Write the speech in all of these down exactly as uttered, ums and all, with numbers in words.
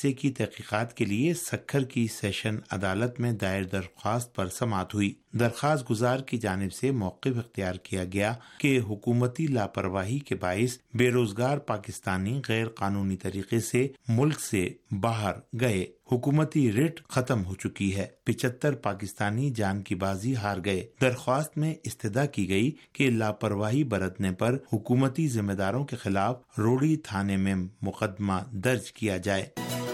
حادثے کی تحقیقات کے لیے سکھر کی سیشن عدالت میں دائر درخواست پر سماعت ہوئی۔ درخواست گزار کی جانب سے موقف اختیار کیا گیا کہ حکومتی لاپرواہی کے باعث بے روزگار پاکستانی غیر قانونی طریقے سے ملک سے باہر گئے۔ حکومتی ریٹ ختم ہو چکی ہے، پچہتر پاکستانی جان کی بازی ہار گئے۔ درخواست میں استدعا کی گئی کہ لاپرواہی برتنے پر حکومتی ذمہ داروں کے خلاف روڑی تھانے میں مقدمہ درج کیا جائے۔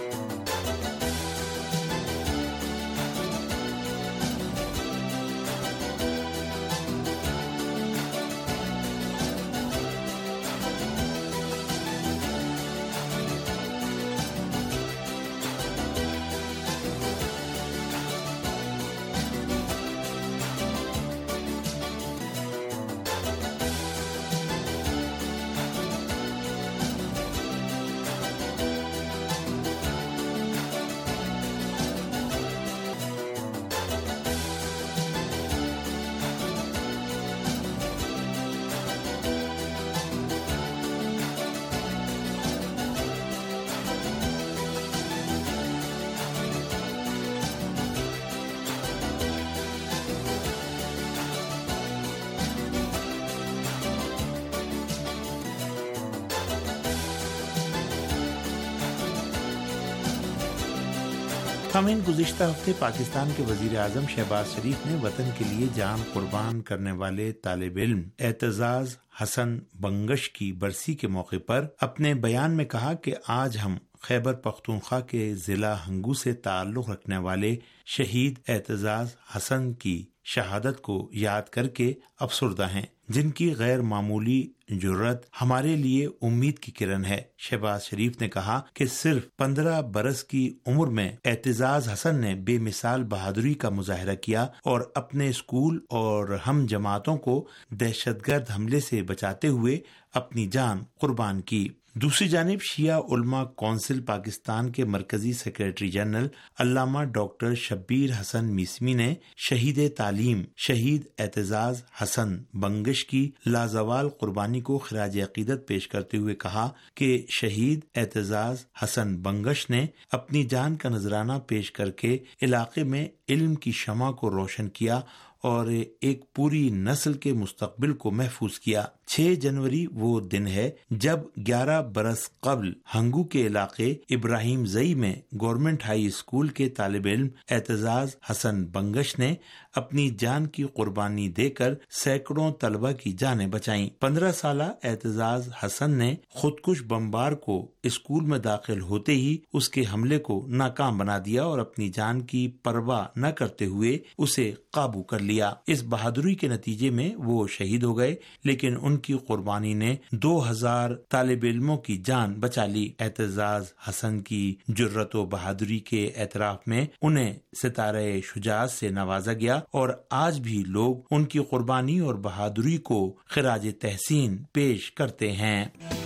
سامعین، گزشتہ ہفتے پاکستان کے وزیر اعظم شہباز شریف نے وطن کے لیے جان قربان کرنے والے طالب علم اعتزاز حسن بنگش کی برسی کے موقع پر اپنے بیان میں کہا کہ آج ہم خیبر پختونخوا کے ضلع ہنگو سے تعلق رکھنے والے شہید اعتزاز حسن کی شہادت کو یاد کر کے افسردہ ہیں، جن کی غیر معمولی جرت ہمارے لیے امید کی کرن ہے۔ شہباز شریف نے کہا کہ صرف پندرہ برس کی عمر میں اعتزاز حسن نے بے مثال بہادری کا مظاہرہ کیا اور اپنے اسکول اور ہم جماعتوں کو دہشت گرد حملے سے بچاتے ہوئے اپنی جان قربان کی۔ دوسری جانب شیعہ علماء کونسل پاکستان کے مرکزی سیکریٹری جنرل علامہ ڈاکٹر شبیر حسن میسمی نے شہید تعلیم شہید اعتزاز حسن بنگش کی لازوال قربانی کو خراج عقیدت پیش کرتے ہوئے کہا کہ شہید اعتزاز حسن بنگش نے اپنی جان کا نذرانہ پیش کر کے علاقے میں علم کی شمع کو روشن کیا اور ایک پوری نسل کے مستقبل کو محفوظ کیا۔ چھ جنوری وہ دن ہے جب گیارہ برس قبل ہنگو کے علاقے ابراہیم زئی میں گورنمنٹ ہائی اسکول کے طالب علم اعتزاز حسن بنگش نے اپنی جان کی قربانی دے کر سینکڑوں طلبہ کی جانیں بچائیں۔ پندرہ سالہ اعتزاز حسن نے خودکش بمبار کو اسکول میں داخل ہوتے ہی اس کے حملے کو ناکام بنا دیا اور اپنی جان کی پرواہ نہ کرتے ہوئے اسے قابو کر لیا۔ اس بہادری کے نتیجے میں وہ شہید ہو گئے، لیکن ان کی قربانی نے دو ہزار طالب علموں کی جان بچا لی۔ اعتزاز حسن کی جرت و بہادری کے اعتراف میں انہیں ستارہ شجاعت سے نوازا گیا اور آج بھی لوگ ان کی قربانی اور بہادری کو خراج تحسین پیش کرتے ہیں۔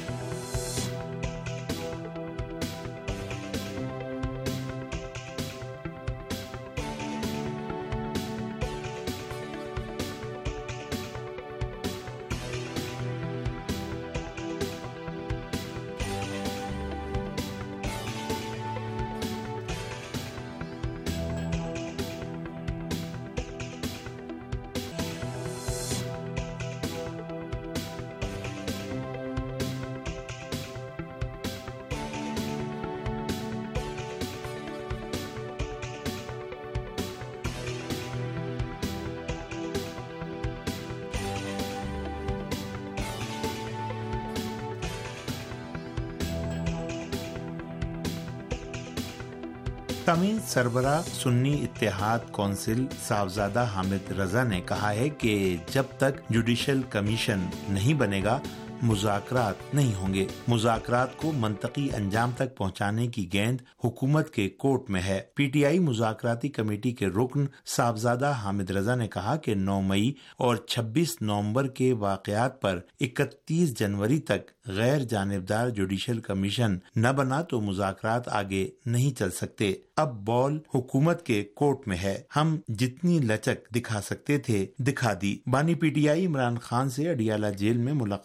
تامین سربراہ سنی اتحاد کونسل صاحبزادہ حامد رضا نے کہا ہے کہ جب تک جوڈیشل کمیشن نہیں بنے گا مذاکرات نہیں ہوں گے۔ مذاکرات کو منطقی انجام تک پہنچانے کی گیند حکومت کے کورٹ میں ہے۔ پی ٹی آئی مذاکراتی کمیٹی کے رکن صاحبزادہ حامد رضا نے کہا کہ نو مئی اور چھبیس نومبر کے واقعات پر اکتیس جنوری تک غیر جانبدار جوڈیشل کمیشن نہ بنا تو مذاکرات آگے نہیں چل سکتے۔ اب بال حکومت کے کورٹ میں ہے، ہم جتنی لچک دکھا سکتے تھے دکھا دی۔ بانی P T I Imran Khan سے اڈیالہ جیل میں ملاقات کے بعد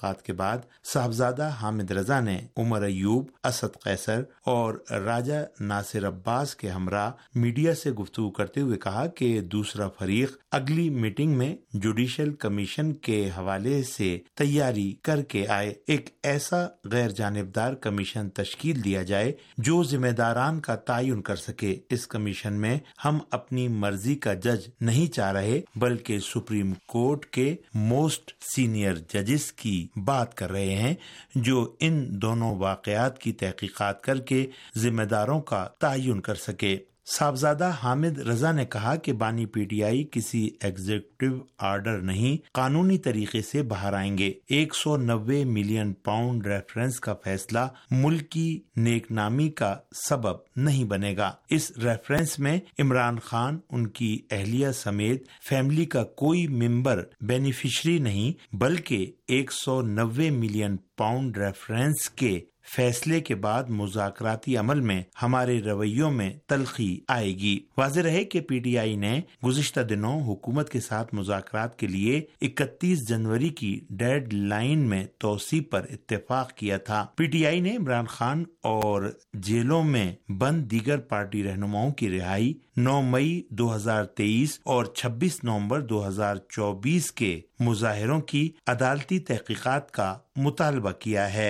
بعد صاحبزادہ حامد رضا نے عمر ایوب، اسد قیصر اور راجہ ناصر عباس کے ہمراہ میڈیا سے گفتگو کرتے ہوئے کہا کہ دوسرا فریق اگلی میٹنگ میں جوڈیشل کمیشن کے حوالے سے تیاری کر کے آئے، ایک ایسا غیر جانبدار کمیشن تشکیل دیا جائے جو ذمہ داران کا تعین کر سکے۔ اس کمیشن میں ہم اپنی مرضی کا جج نہیں چاہ رہے بلکہ سپریم کورٹ کے موسٹ سینئر ججز کی بات کر رہے ہیں جو ان دونوں واقعات کی تحقیقات کر کے ذمہ داروں کا تعین کر سکے۔ صاحبزادہ حامد رضا نے کہا کہ بانی پی ٹی آئی کسی ایگزیکٹو آرڈر نہیں، قانونی طریقے سے باہر آئیں گے۔ ایک سو نوے ملین پاؤنڈ ریفرنس کا فیصلہ ملک کی نیک نامی کا سبب نہیں بنے گا۔ اس ریفرنس میں عمران خان، ان کی اہلیہ سمیت فیملی کا کوئی ممبر بینیفیشری نہیں، بلکہ ایک سو نوے ملین پاؤنڈ ریفرنس کے فیصلے کے بعد مذاکراتی عمل میں ہمارے رویوں میں تلخی آئے گی۔ واضح رہے کہ پی ٹی آئی نے گزشتہ دنوں حکومت کے ساتھ مذاکرات کے لیے اکتیس جنوری کی ڈیڈ لائن میں توسیع پر اتفاق کیا تھا۔ پی ٹی آئی نے عمران خان اور جیلوں میں بند دیگر پارٹی رہنماؤں کی رہائی، نو مئی دو ہزار تیئیس اور چھبیس نومبر دو ہزار چوبیس کے مظاہروں کی عدالتی تحقیقات کا مطالبہ کیا ہے۔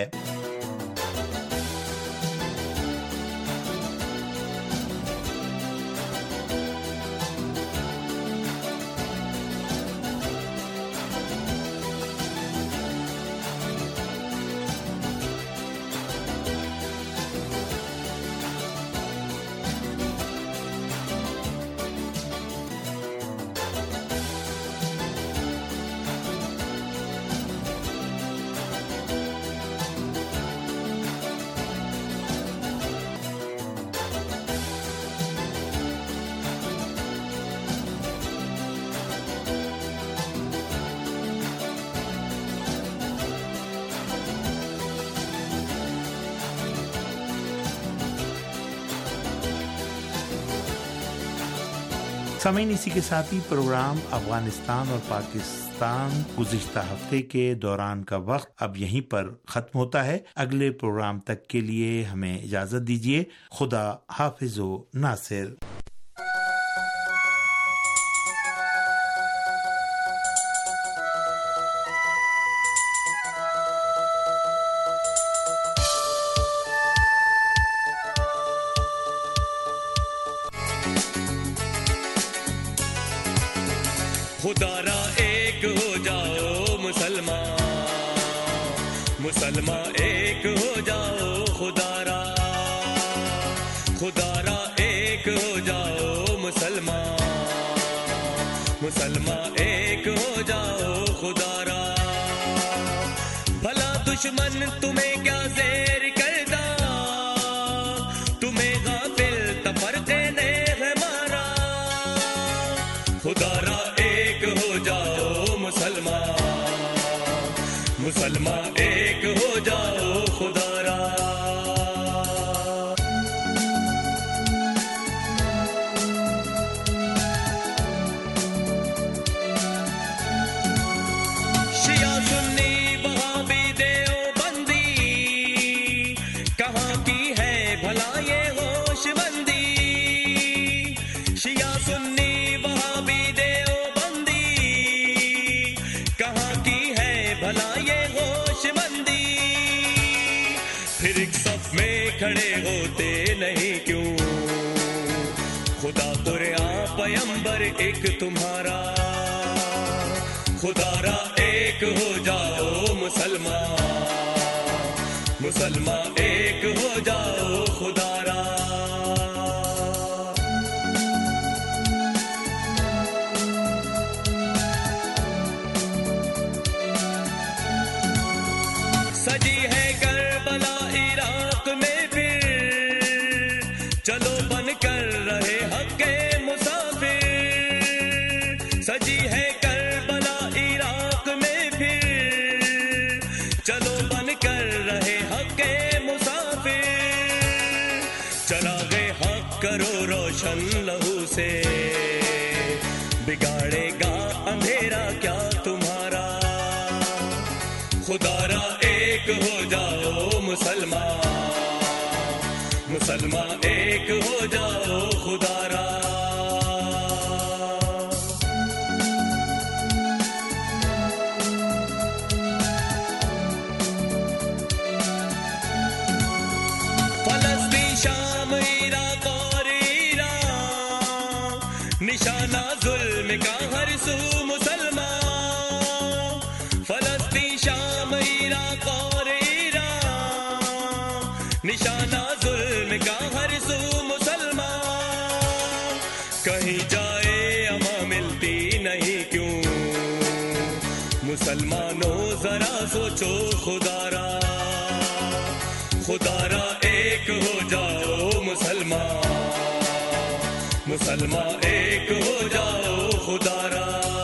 سامعین، اسی کے ساتھ ہی پروگرام افغانستان اور پاکستان گزشتہ ہفتے کے دوران کا وقت اب یہیں پر ختم ہوتا ہے۔ اگلے پروگرام تک کے لیے ہمیں اجازت دیجیے۔ خدا حافظ و ناصر۔ خدا را ایک ہو جاؤ مسلمان، مسلمان ایک ہو جاؤ، خدا را خدا را ایک ہو جاؤ مسلمان، مسلمان ایک ہو جاؤ، خدا را بھلا دشمن تمہیں کیا زیر کردا، تمہیں غافل تفرقے نے ہے مارا، خدا را ہو جاؤ مسلمان، مسلمان ایک ہو جاؤ، خدا را شیعہ سنی وہابی دیوبندی کہاں کی ہے بھلا یہ ہوش مندی، شیعہ سنی وہابی بھلا یہ ہوش مندی، پھر ایک صف میں کھڑے ہوتے نہیں کیوں، خدا قرآن پیمبر ایک تمہارا، خدا را ایک ہو جاؤ مسلمان، مسلمان ایک ہو جاؤ، خدا را سجی ہے کربلا عراق میں، پھر چلو بن کر رہے حق کے مسافر، سجی ہے کربلا عراق میں، پھر چلو بن کر رہے حق کے مسافر، چراغ حق کرو روشن لہو سے، بگاڑے گا اندھیرا کیا تمہارا، خدا را ایک ہو جاؤ مسلمان، مسلمان ایک ہو جاؤ خدا را۔ فلسطین، شام، عراق اور ایران، نشانہ ظلم کا ہر سو مسلمان۔ فلسطین، شام، عراق اور ایران، نشانہ ظلم کا ہر سو مسلمان۔ کہیں جائے اما ملتی نہیں کیوں، مسلمانوں ذرا سوچو خدا را، خدا را ایک ہو جاؤ مسلمان، مسلمان ایک ہو جاؤ خدا را۔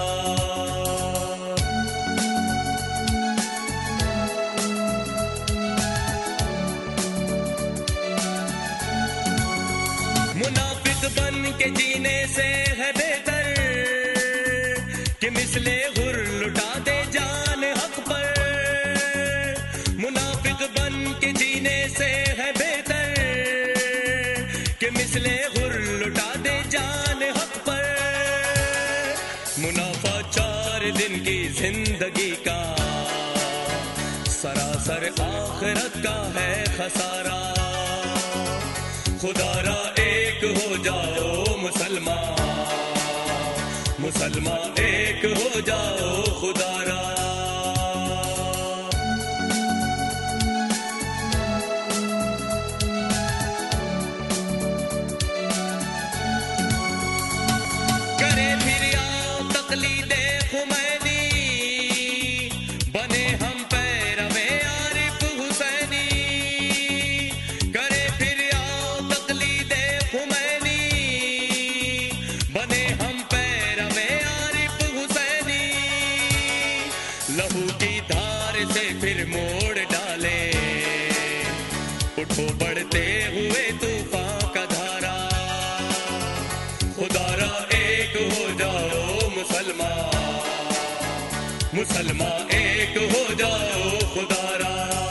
منافق بن کے جینے سے ہے بہتر کہ مثل غر لٹا دے جان حق پر۔ منافق بن کے جینے سے ہے بہتر کہ مثل غر لٹا دے جان حق پر۔ منافع چار دن کی زندگی کا، سراسر آخرت کا ہے خسارہ۔ خدا را ایک ہو جاؤ مسلمان، مسلمان ایک ہو جاؤ خدا را۔ کرے پھر آؤ تقلید خمینی، بنے ہم پیرو عارف حسینی۔ کرے پھر آؤ تقلید خمینی، بنے ہم پیرو عارف حسینی۔ لہو کی دھار سے پھر موڑ ڈالے، اٹھو بڑھتے ہوئے طوفان کا دھارا۔ خدا را ایک ہو جاؤ مسلمان، مسلمان ایک ہو جاؤ خدا را۔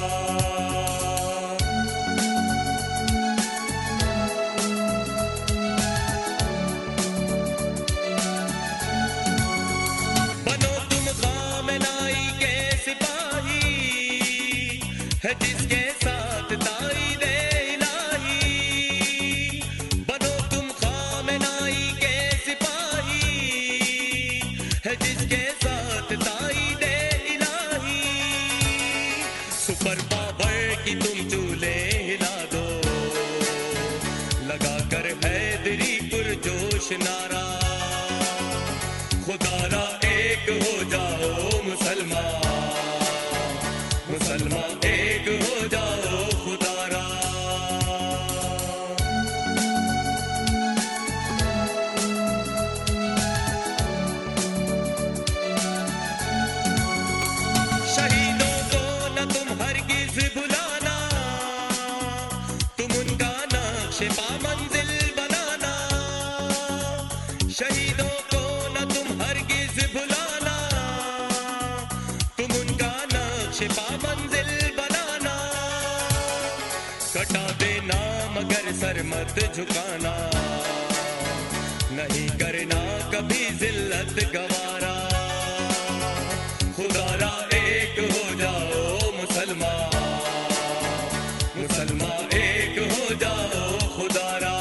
بنو تم خامنائی کے سپاہی، ہے جس کے ساتھ تائید الہی۔ بنو تم خامنائی کے سپاہی، ہے جس کے ساتھ تائید الہی۔ سپر پاور کی تم چولے ہلا دو، لگا کر حیدری پرجوش نعرہ۔ خدا را ایک ہو جاؤ مسلمان، مسلمان ایک ہو جاؤ خدا را۔ شہیدوں کو نہ تم ہرگز بھلانا، تم ان کا نقش پا منزل بنانا۔ شہیدوں کو نہ تم ہرگز بھلانا، تم ان کا نقش پا منزل بنانا۔ کٹا دینا مگر سر مت جھکانا، نہیں کرنا کبھی ذلت گوارا۔ خدا را ایک ہو جاؤ مسلمان، مسلمان ایک ہو جاؤ خدا را۔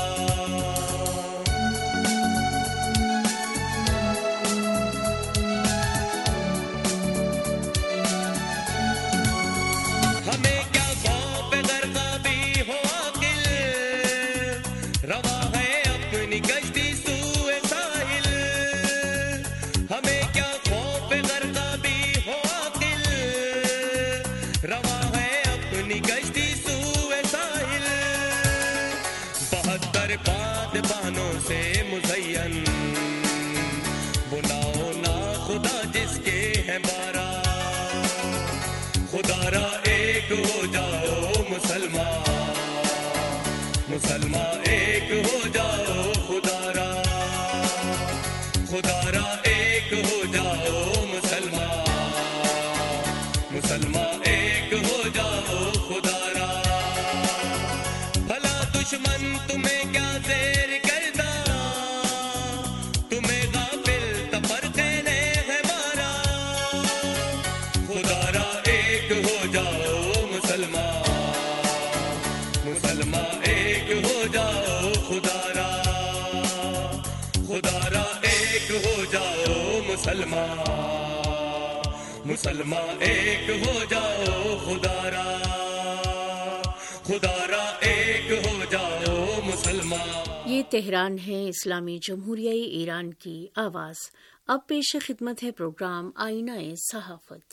ہمیں کیا خوف غرقہ بھی ہو عاقل، روا ہے اپنی کشتی سوئے ساحل۔ ہمیں کیا خوف غرقہ بھی ہو عاقل، روا ہے اپنی کشتی سوئے ساحل۔ بہتر باد بانوں سے مزین، بلاؤ نا خدا جس کے ہیں بارہ۔ خدا را ایک ہو جاؤ مسلمان، مسلمان ایک ہو جاؤ خدا را۔ خدا را ایک ہو جاؤ مسلمان، مسلمان ایک میں کیا زیر کردہ تمہیں غافل تفرقے نے ہے مارا خدا را ایک ہو جاؤ مسلمان مسلمان ایک ہو جاؤ خدا را خدا را ایک ہو جاؤ مسلمان مسلمان ایک ہو جاؤ خدا را خدا را ایک ہو جاؤ مسلمان. یہ تہران ہے اسلامی جمہوریہ ایران کی آواز. اب پیش خدمت ہے پروگرام آئینہ صحافت.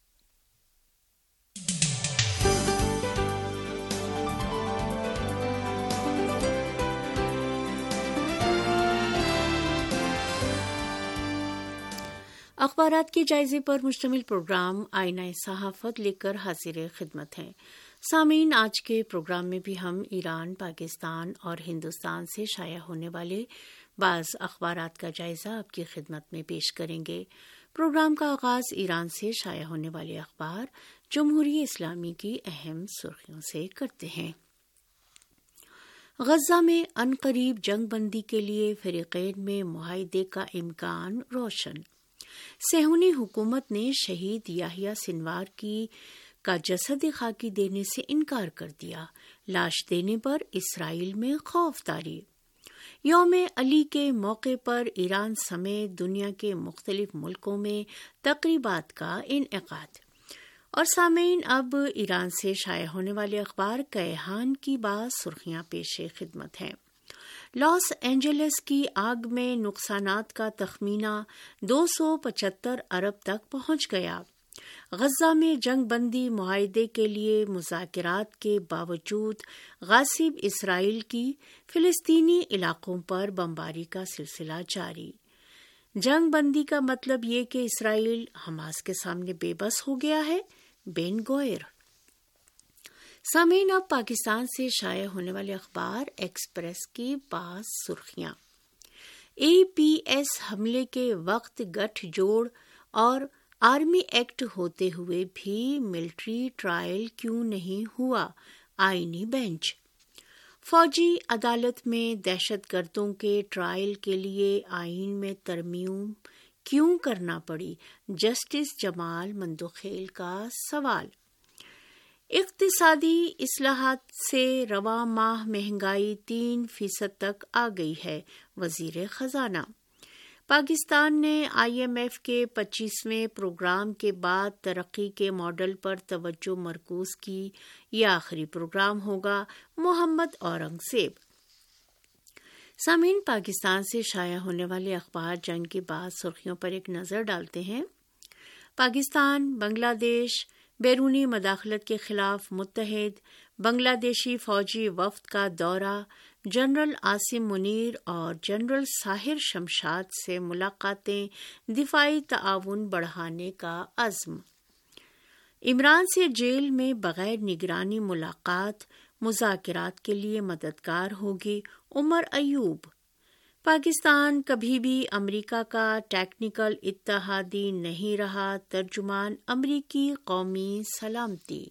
اخبارات کے جائزے پر مشتمل پروگرام آئینہ صحافت لے کر حاضر خدمت ہیں. سامعین، آج کے پروگرام میں بھی ہم ایران، پاکستان اور ہندوستان سے شائع ہونے والے بعض اخبارات کا جائزہ آپ کی خدمت میں پیش کریں گے. پروگرام کا آغاز ایران سے شائع ہونے والے اخبار جمہوریہ اسلامی کی اہم سرخیوں سے کرتے ہیں. غزہ میں عنقریب جنگ بندی کے لیے فریقین میں معاہدے کا امکان روشن. صہیونی حکومت نے شہید یحییٰ سنوار کی کا جسد خاکی دینے سے انکار کر دیا. لاش دینے پر اسرائیل میں خوف طاری. یوم علی کے موقع پر ایران سمیت دنیا کے مختلف ملکوں میں تقریبات کا انعقاد. اور سامعین، اب ایران سے شائع ہونے والے اخبار کیہان کی بعض سرخیاں پیش خدمت ہیں. لاس اینجلس کی آگ میں نقصانات کا تخمینہ دو سو پچہتر ارب تک پہنچ گیا. غزہ میں جنگ بندی معاہدے کے لیے مذاکرات کے باوجود غاصب اسرائیل کی فلسطینی علاقوں پر بمباری کا سلسلہ جاری. جنگ بندی کا مطلب یہ کہ اسرائیل حماس کے سامنے بے بس ہو گیا ہے. بین گوئر. سامعین، اب پاکستان سے شائع ہونے والے اخبار ایکسپریس کی بعض سرخیاں. اے پی ایس حملے کے وقت گٹھ جوڑ اور آرمی ایکٹ ہوتے ہوئے بھی ملٹری ٹرائل کیوں نہیں ہوا؟ آئینی بینچ. فوجی عدالت میں دہشت گردوں کے ٹرائل کے لیے آئین میں ترمیم کیوں کرنا پڑی؟ جسٹس جمال مندوخیل کا سوال. اقتصادی اصلاحات سے رواں ماہ مہنگائی تین فیصد تک آ گئی ہے. وزیر خزانہ. پاکستان نے آئی ایم ایف کے پچیسویں پروگرام کے بعد ترقی کے ماڈل پر توجہ مرکوز کی. یہ آخری پروگرام ہوگا. محمد اورنگزیب. سامعین، پاکستان سے شائع ہونے والے اخبار جنگ کی بعض سرخیوں پر ایک نظر ڈالتے ہیں. پاکستان بنگلہ دیش بیرونی مداخلت کے خلاف متحد. بنگلہ دیشی فوجی وفد کا دورہ. جنرل عاصم منیر اور جنرل ساحر شمشاد سے ملاقاتیں. دفاعی تعاون بڑھانے کا عزم. عمران سے جیل میں بغیر نگرانی ملاقات مذاکرات کے لیے مددگار ہوگی. عمر ایوب. پاکستان کبھی بھی امریکہ کا ٹیکنیکل اتحادی نہیں رہا. ترجمان امریکی قومی سلامتی.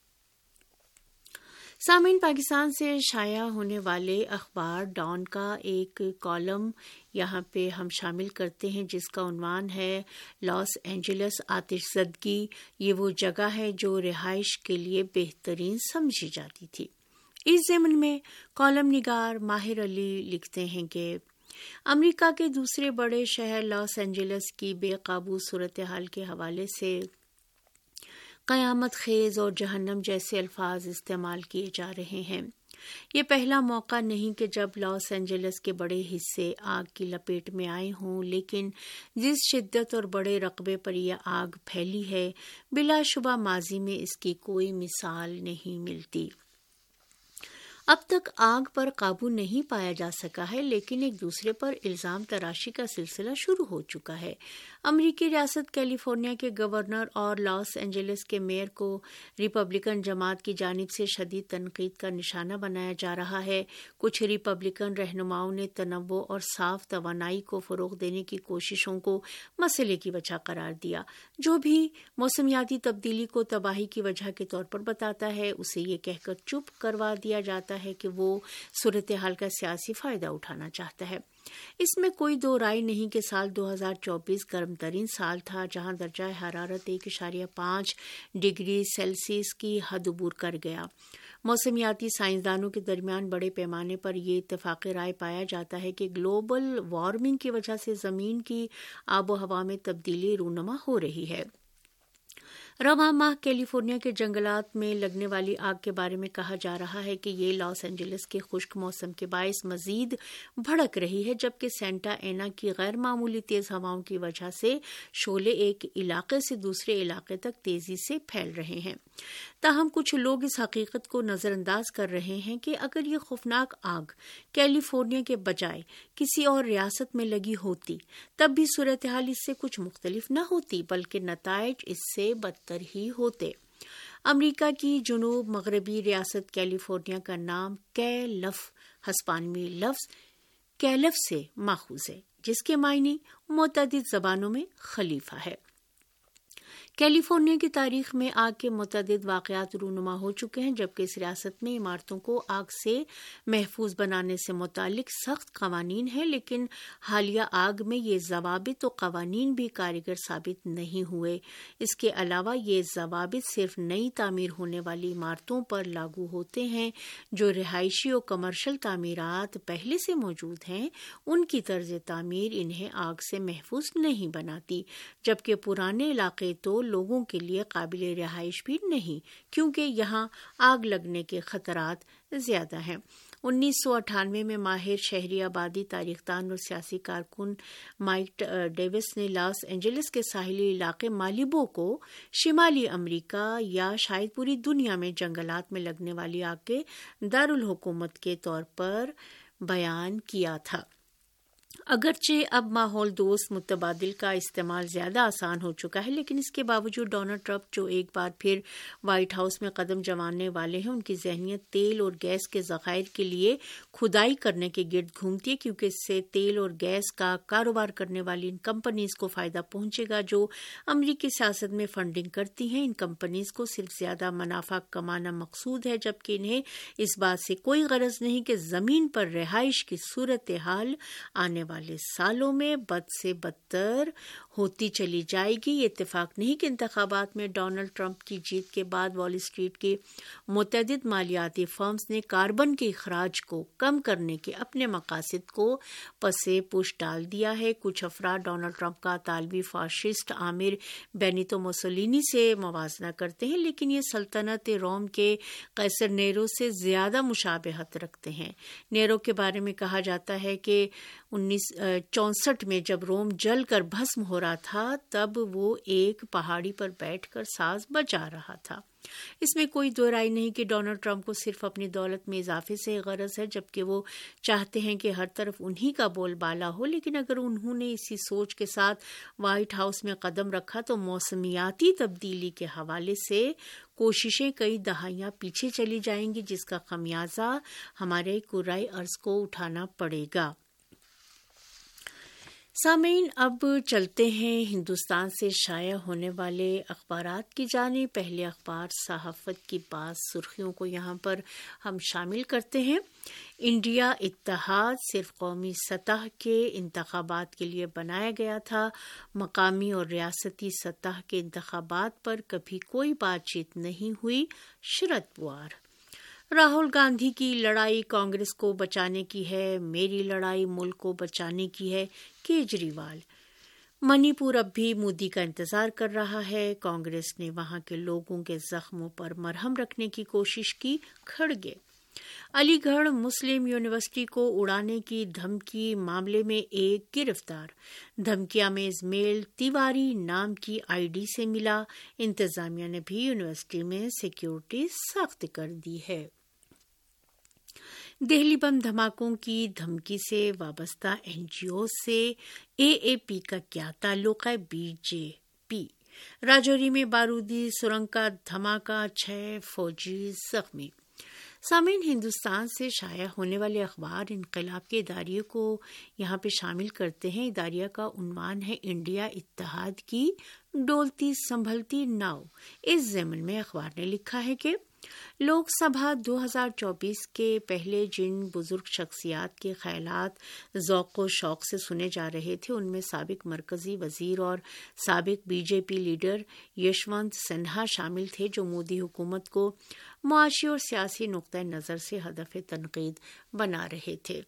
سامعین، پاکستان سے شائع ہونے والے اخبار ڈان کا ایک کالم یہاں پہ ہم شامل کرتے ہیں جس کا عنوان ہے لاس اینجلس آتش زدگی. یہ وہ جگہ ہے جو رہائش کے لیے بہترین سمجھی جاتی تھی. اس ضمن میں کالم نگار ماہر علی لکھتے ہیں کہ امریکہ کے دوسرے بڑے شہر لاس اینجلس کی بے قابو صورتحال کے حوالے سے قیامت خیز اور جہنم جیسے الفاظ استعمال کیے جا رہے ہیں. یہ پہلا موقع نہیں کہ جب لاس اینجلس کے بڑے حصے آگ کی لپیٹ میں آئے ہوں، لیکن جس شدت اور بڑے رقبے پر یہ آگ پھیلی ہے، بلا شبہ ماضی میں اس کی کوئی مثال نہیں ملتی. اب تک آگ پر قابو نہیں پایا جا سکا ہے، لیکن ایک دوسرے پر الزام تراشی کا سلسلہ شروع ہو چکا ہے. امریکی ریاست کیلیفورنیا کے گورنر اور لاس اینجلس کے میئر کو ریپبلکن جماعت کی جانب سے شدید تنقید کا نشانہ بنایا جا رہا ہے. کچھ ریپبلکن رہنماؤں نے تنوع اور صاف توانائی کو فروغ دینے کی کوششوں کو مسئلے کی وجہ قرار دیا. جو بھی موسمیاتی تبدیلی کو تباہی کی وجہ کے طور پر بتاتا ہے، اسے یہ کہہ کر چپ کروا دیا جاتا جاتا ہے کہ وہ صورتحال کا سیاسی فائدہ اٹھانا چاہتا ہے۔ اس میں کوئی دو رائے نہیں کہ سال دو ہزار چوبیس گرم ترین سال تھا، جہاں درجہ حرارت ایک اشاریہ پانچ ڈگری سیلسیس کی حد عبور کر گیا۔ موسمیاتی سائنسدانوں کے درمیان بڑے پیمانے پر یہ اتفاق رائے پایا جاتا ہے کہ گلوبل وارمنگ کی وجہ سے زمین کی آب و ہوا میں تبدیلی رونما ہو رہی ہے۔ رواں ماہ کیلیفورنیا کے جنگلات میں لگنے والی آگ کے بارے میں کہا جا رہا ہے کہ یہ لاس اینجلس کے خشک موسم کے باعث مزید بھڑک رہی ہے، جبکہ سینٹا اینا کی غیر معمولی تیز ہواؤں کی وجہ سے شعلے ایک علاقے سے دوسرے علاقے تک تیزی سے پھیل رہے ہیں۔ تاہم کچھ لوگ اس حقیقت کو نظر انداز کر رہے ہیں کہ اگر یہ خوفناک آگ کیلیفورنیا کے بجائے کسی اور ریاست میں لگی ہوتی تب بھی صورتحال اس سے کچھ مختلف نہ ہوتی، بلکہ نتائج اس سے بدتر ہی ہوتے۔ امریکہ کی جنوب مغربی ریاست کیلیفورنیا کا نام کیلف ہسپانوی لفظ کیلف سے ماخوذ ہے، جس کے معنی متعدد زبانوں میں خلیفہ ہے۔ کیلیفورنیا کی تاریخ میں آگ کے متعدد واقعات رونما ہو چکے ہیں، جبکہ اس ریاست میں عمارتوں کو آگ سے محفوظ بنانے سے متعلق سخت قوانین ہیں، لیکن حالیہ آگ میں یہ ضوابط و قوانین بھی کارگر ثابت نہیں ہوئے۔ اس کے علاوہ یہ ضوابط صرف نئی تعمیر ہونے والی عمارتوں پر لاگو ہوتے ہیں۔ جو رہائشی و کمرشل تعمیرات پہلے سے موجود ہیں ان کی طرز تعمیر انہیں آگ سے محفوظ نہیں بناتی، جبکہ پرانے علاقے تو لوگوں کے لیے قابل رہائش بھی نہیں، کیونکہ یہاں آگ لگنے کے خطرات زیادہ ہیں۔ انیس سو اٹھانوے میں ماہر شہری آبادی، تاریخ دان اور سیاسی کارکن مائک ڈیوس نے لاس اینجلس کے ساحلی علاقے مالیبو کو شمالی امریکہ یا شاید پوری دنیا میں جنگلات میں لگنے والی آگ کے دارالحکومت کے طور پر بیان کیا تھا۔ اگرچہ اب ماحول دوست متبادل کا استعمال زیادہ آسان ہو چکا ہے، لیکن اس کے باوجود ڈونلڈ ٹرمپ جو ایک بار پھر وائٹ ہاؤس میں قدم جمانے والے ہیں، ان کی ذہنیت تیل اور گیس کے ذخائر کے لیے کھدائی کرنے کے گرد گھومتی ہے، کیونکہ اس سے تیل اور گیس کا کاروبار کرنے والی ان کمپنیز کو فائدہ پہنچے گا جو امریکی سیاست میں فنڈنگ کرتی ہیں۔ ان کمپنیز کو صرف زیادہ منافع کمانا مقصود ہے، جبکہ انہیں اس بات سے کوئی غرض نہیں کہ زمین پر رہائش کی صورتحال آنے والے سالوں میں بد سے بدتر ہوتی چلی جائے گی۔ یہ اتفاق نہیں کہ انتخابات میں ڈونلڈ ٹرمپ کی جیت کے بعد وال اسٹریٹ کی متعدد مالیاتی فرمز نے کاربن کے اخراج کو کم کرنے کے اپنے مقاصد کو پسے پش ڈال دیا ہے۔ کچھ افراد ڈونلڈ ٹرمپ کا اطالوی فاشسٹ آمر بینیتو موسولینی سے موازنہ کرتے ہیں، لیکن یہ سلطنت روم کے قیصر نیرو سے زیادہ مشابہت رکھتے ہیں۔ نیرو کے بارے میں کہا جاتا ہے کہ انیس چونسٹھ میں جب روم جل کر بھسم ہو رہا تھا تب وہ ایک پہاڑی پر بیٹھ کر ساز بجا رہا تھا۔ اس میں کوئی دو رائے نہیں کہ ڈونلڈ ٹرمپ کو صرف اپنی دولت میں اضافے سے غرض ہے، جبکہ وہ چاہتے ہیں کہ ہر طرف انہی کا بول بالا ہو، لیکن اگر انہوں نے اسی سوچ کے ساتھ وائٹ ہاؤس میں قدم رکھا تو موسمیاتی تبدیلی کے حوالے سے کوششیں کئی دہائیاں پیچھے چلی جائیں گی، جس کا خمیازہ ہمارے کرۂ ارض کو اٹھانا پڑے گا۔ سامعین، اب چلتے ہیں ہندوستان سے شائع ہونے والے اخبارات کی جانب۔ پہلے اخبار صحافت کی بعض سرخیوں کو یہاں پر ہم شامل کرتے ہیں۔ انڈیا اتحاد صرف قومی سطح کے انتخابات کے لیے بنایا گیا تھا، مقامی اور ریاستی سطح کے انتخابات پر کبھی کوئی بات چیت نہیں ہوئی، شرد پوار۔ راہل گاندھی کی لڑائی کانگریس کو بچانے کی ہے، میری لڑائی ملک کو بچانے کی ہے، کیجریوال۔ منی پور اب بھی مودی کا انتظار کر رہا ہے، کانگریس نے وہاں کے لوگوں کے زخموں پر مرہم رکھنے کی کوشش کی، کھڑگے۔ علی گڑھ مسلم یونیورسٹی کو اڑانے کی دھمکی معاملے میں ایک گرفتار، دھمکیاں میں ازمیل تیواری نام کی آئی ڈی سے ملا، انتظامیہ نے بھی یونیورسٹی میں سیکیورٹی سخت کر دی ہے۔ دہلی بم دھماکوں کی دھمکی سے وابستہ این جی او سے اے اے پی کا کیا تعلق ہے؟ بی جے پی۔ راجوری میں بارودی سرنگ کا دھماکہ، چھ فوجی زخمی۔ سامعین، ہندوستان سے شائع ہونے والے اخبار انقلاب کے اداریے کو یہاں پہ شامل کرتے ہیں۔ اداریہ کا عنوان ہے انڈیا اتحاد کی ڈولتی سنبھلتی ناؤ۔ اس ضمن میں اخبار نے لکھا ہے کہ لوک سبھا دو ہزار چوبیس کے پہلے جن بزرگ شخصیات کے خیالات ذوق و شوق سے سنے جا رہے تھے ان میں سابق مرکزی وزیر اور سابق B J P leader Yashwant Sinha شامل تھے، جو مودی حکومت کو معاشی اور سیاسی نقطۂ نظر سے ہدف تنقید بنا رہے تھے۔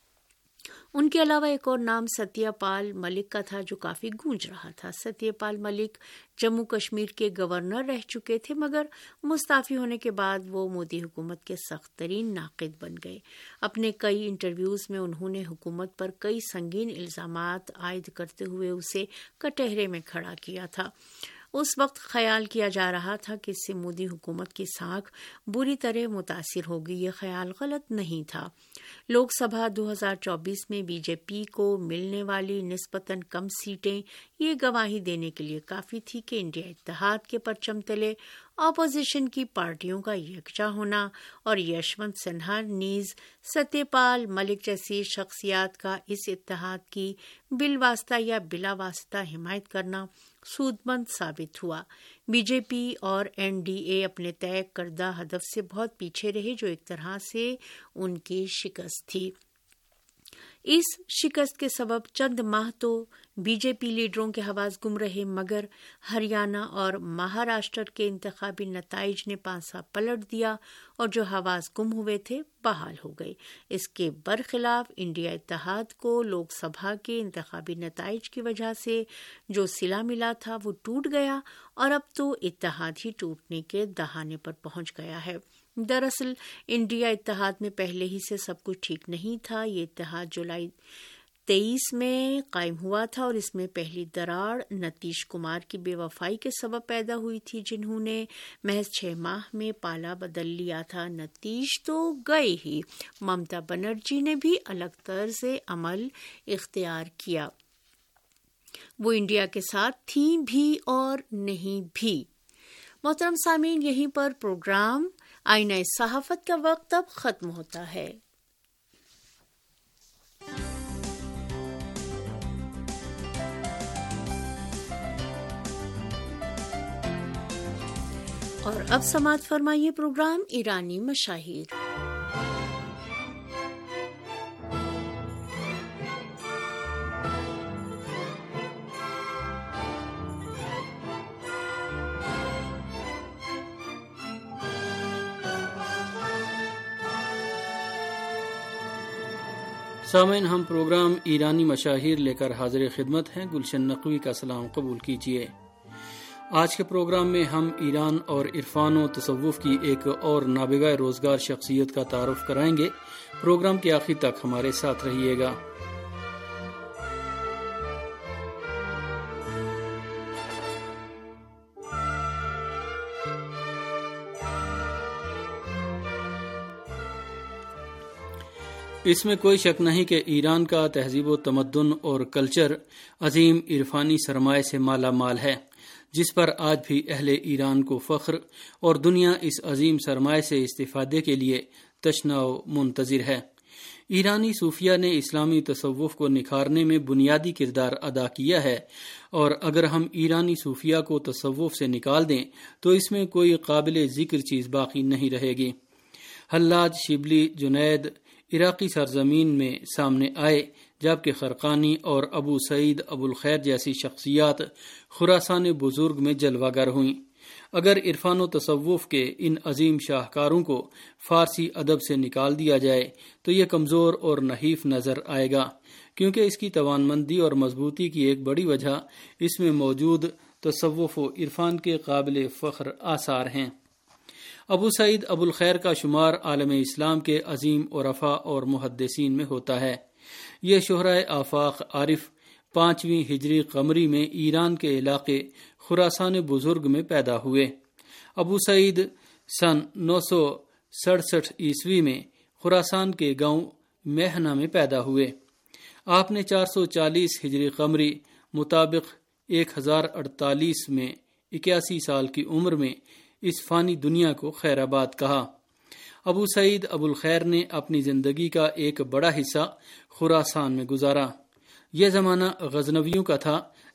ان کے علاوہ ایک اور نام ستیہ پال ملک کا تھا جو کافی گونج رہا تھا۔ ستیہ پال ملک جموں کشمیر کے گورنر رہ چکے تھے، مگر مستعفی ہونے کے بعد وہ مودی حکومت کے سخت ترین ناقد بن گئے۔ اپنے کئی انٹرویوز میں انہوں نے حکومت پر کئی سنگین الزامات عائد کرتے ہوئے اسے کٹہرے میں کھڑا کیا تھا۔ اس وقت خیال کیا جا رہا تھا کہ اس سے مودی حکومت کی ساکھ بری طرح متاثر ہوگی۔ یہ خیال غلط نہیں تھا۔ لوک سبھا دو ہزار چوبیس میں بی جے پی کو ملنے والی نسبتاً کم سیٹیں یہ گواہی دینے کے لیے کافی تھی کہ انڈیا اتحاد کے پرچم تلے اپوزیشن کی پارٹیوں کا یکجا ہونا اور یشونت سنہا نیز ستیہ پال ملک جیسی شخصیات کا اس اتحاد کی بالواسطہ یا بلا واسطہ حمایت کرنا سود مند ثابت ہوا۔ بی جے پی اور این ڈی اے اپنے طے کردہ ہدف سے بہت پیچھے رہے، جو ایک طرح سے ان کی شکست تھی۔ اس شکست کے سبب چند ماہ تو بی جے پی لیڈروں کے حواس گم رہے، مگر ہریانہ اور مہاراشٹر کے انتخابی نتائج نے پانسا پلٹ دیا اور جو حواس گم ہوئے تھے بحال ہو گئے۔ اس کے برخلاف انڈیا اتحاد کو لوک سبھا کے انتخابی نتائج کی وجہ سے جو صلہ ملا تھا وہ ٹوٹ گیا اور اب تو اتحاد ہی ٹوٹنے کے دہانے پر پہنچ گیا ہے۔ دراصل انڈیا اتحاد میں پہلے ہی سے سب کچھ ٹھیک نہیں تھا۔ یہ اتحاد جولائی تیئیس میں قائم ہوا تھا اور اس میں پہلی دراڑ نتیش کمار کی بے وفائی کے سبب پیدا ہوئی تھی، جنہوں نے محض چھ ماہ میں پالا بدل لیا تھا۔ نتیش تو گئے ہی، ممتا بنرجی نے بھی الگ طرز عمل اختیار کیا۔ وہ انڈیا کے ساتھ تھیں بھی اور نہیں بھی۔ محترم سامعین، یہیں پر پروگرام آئینہ صحافت کا وقت اب ختم ہوتا ہے۔ اور اب سماعت فرمائیے پروگرام ایرانی مشاہیر۔ سامعین، ہم پروگرام ایرانی مشاہیر لے کر حاضر خدمت ہیں۔ گلشن نقوی کا سلام قبول کیجیے۔ آج کے پروگرام میں ہم ایران اور عرفان و تصوف کی ایک اور نابغہ روزگار شخصیت کا تعارف کرائیں گے۔ پروگرام کے آخر تک ہمارے ساتھ رہیے گا۔ اس میں کوئی شک نہیں کہ ایران کا تہذیب و تمدن اور کلچر عظیم عرفانی سرمایہ سے مالا مال ہے، جس پر آج بھی اہل ایران کو فخر اور دنیا اس عظیم سرمایہ سے استفادے کے لیے تشنا و منتظر ہے۔ ایرانی صوفیہ نے اسلامی تصوف کو نکھارنے میں بنیادی کردار ادا کیا ہے، اور اگر ہم ایرانی صوفیہ کو تصوف سے نکال دیں تو اس میں کوئی قابل ذکر چیز باقی نہیں رہے گی۔ حلاج، شبلی، جنید عراقی سرزمین میں سامنے آئے، جبکہ خرقانی اور ابو سعید ابو الخیر جیسی شخصیات خراسان بزرگ میں جلوہ گر ہوئیں۔ اگر عرفان و تصوف کے ان عظیم شاہکاروں کو فارسی ادب سے نکال دیا جائے تو یہ کمزور اور نحیف نظر آئے گا، کیونکہ اس کی توانمندی اور مضبوطی کی ایک بڑی وجہ اس میں موجود تصوف و عرفان کے قابل فخر آثار ہیں۔ ابو سعید ابو الخیر کا شمار عالم اسلام کے عظیم عرفاء اور محدثین میں ہوتا ہے۔ یہ شہرۂ آفاق عارف پانچویں ہجری قمری میں ایران کے علاقے خراسان بزرگ میں پیدا ہوئے۔ ابو سعید سن نو سو سڑسٹھ عیسوی میں خراسان کے گاؤں مہنا میں پیدا ہوئے۔ آپ نے چار سو چالیس ہجری قمری مطابق ایک ہزار اڑتالیس میں اکیاسی سال کی عمر میں اس فانی دنیا کو خیر آباد کہا۔ ابو سعید ابو الخیر نے اپنی زندگی کا ایک بڑا حصہ خراسان میں گزارا۔ یہ زمانہ غزنویوں کا تھا،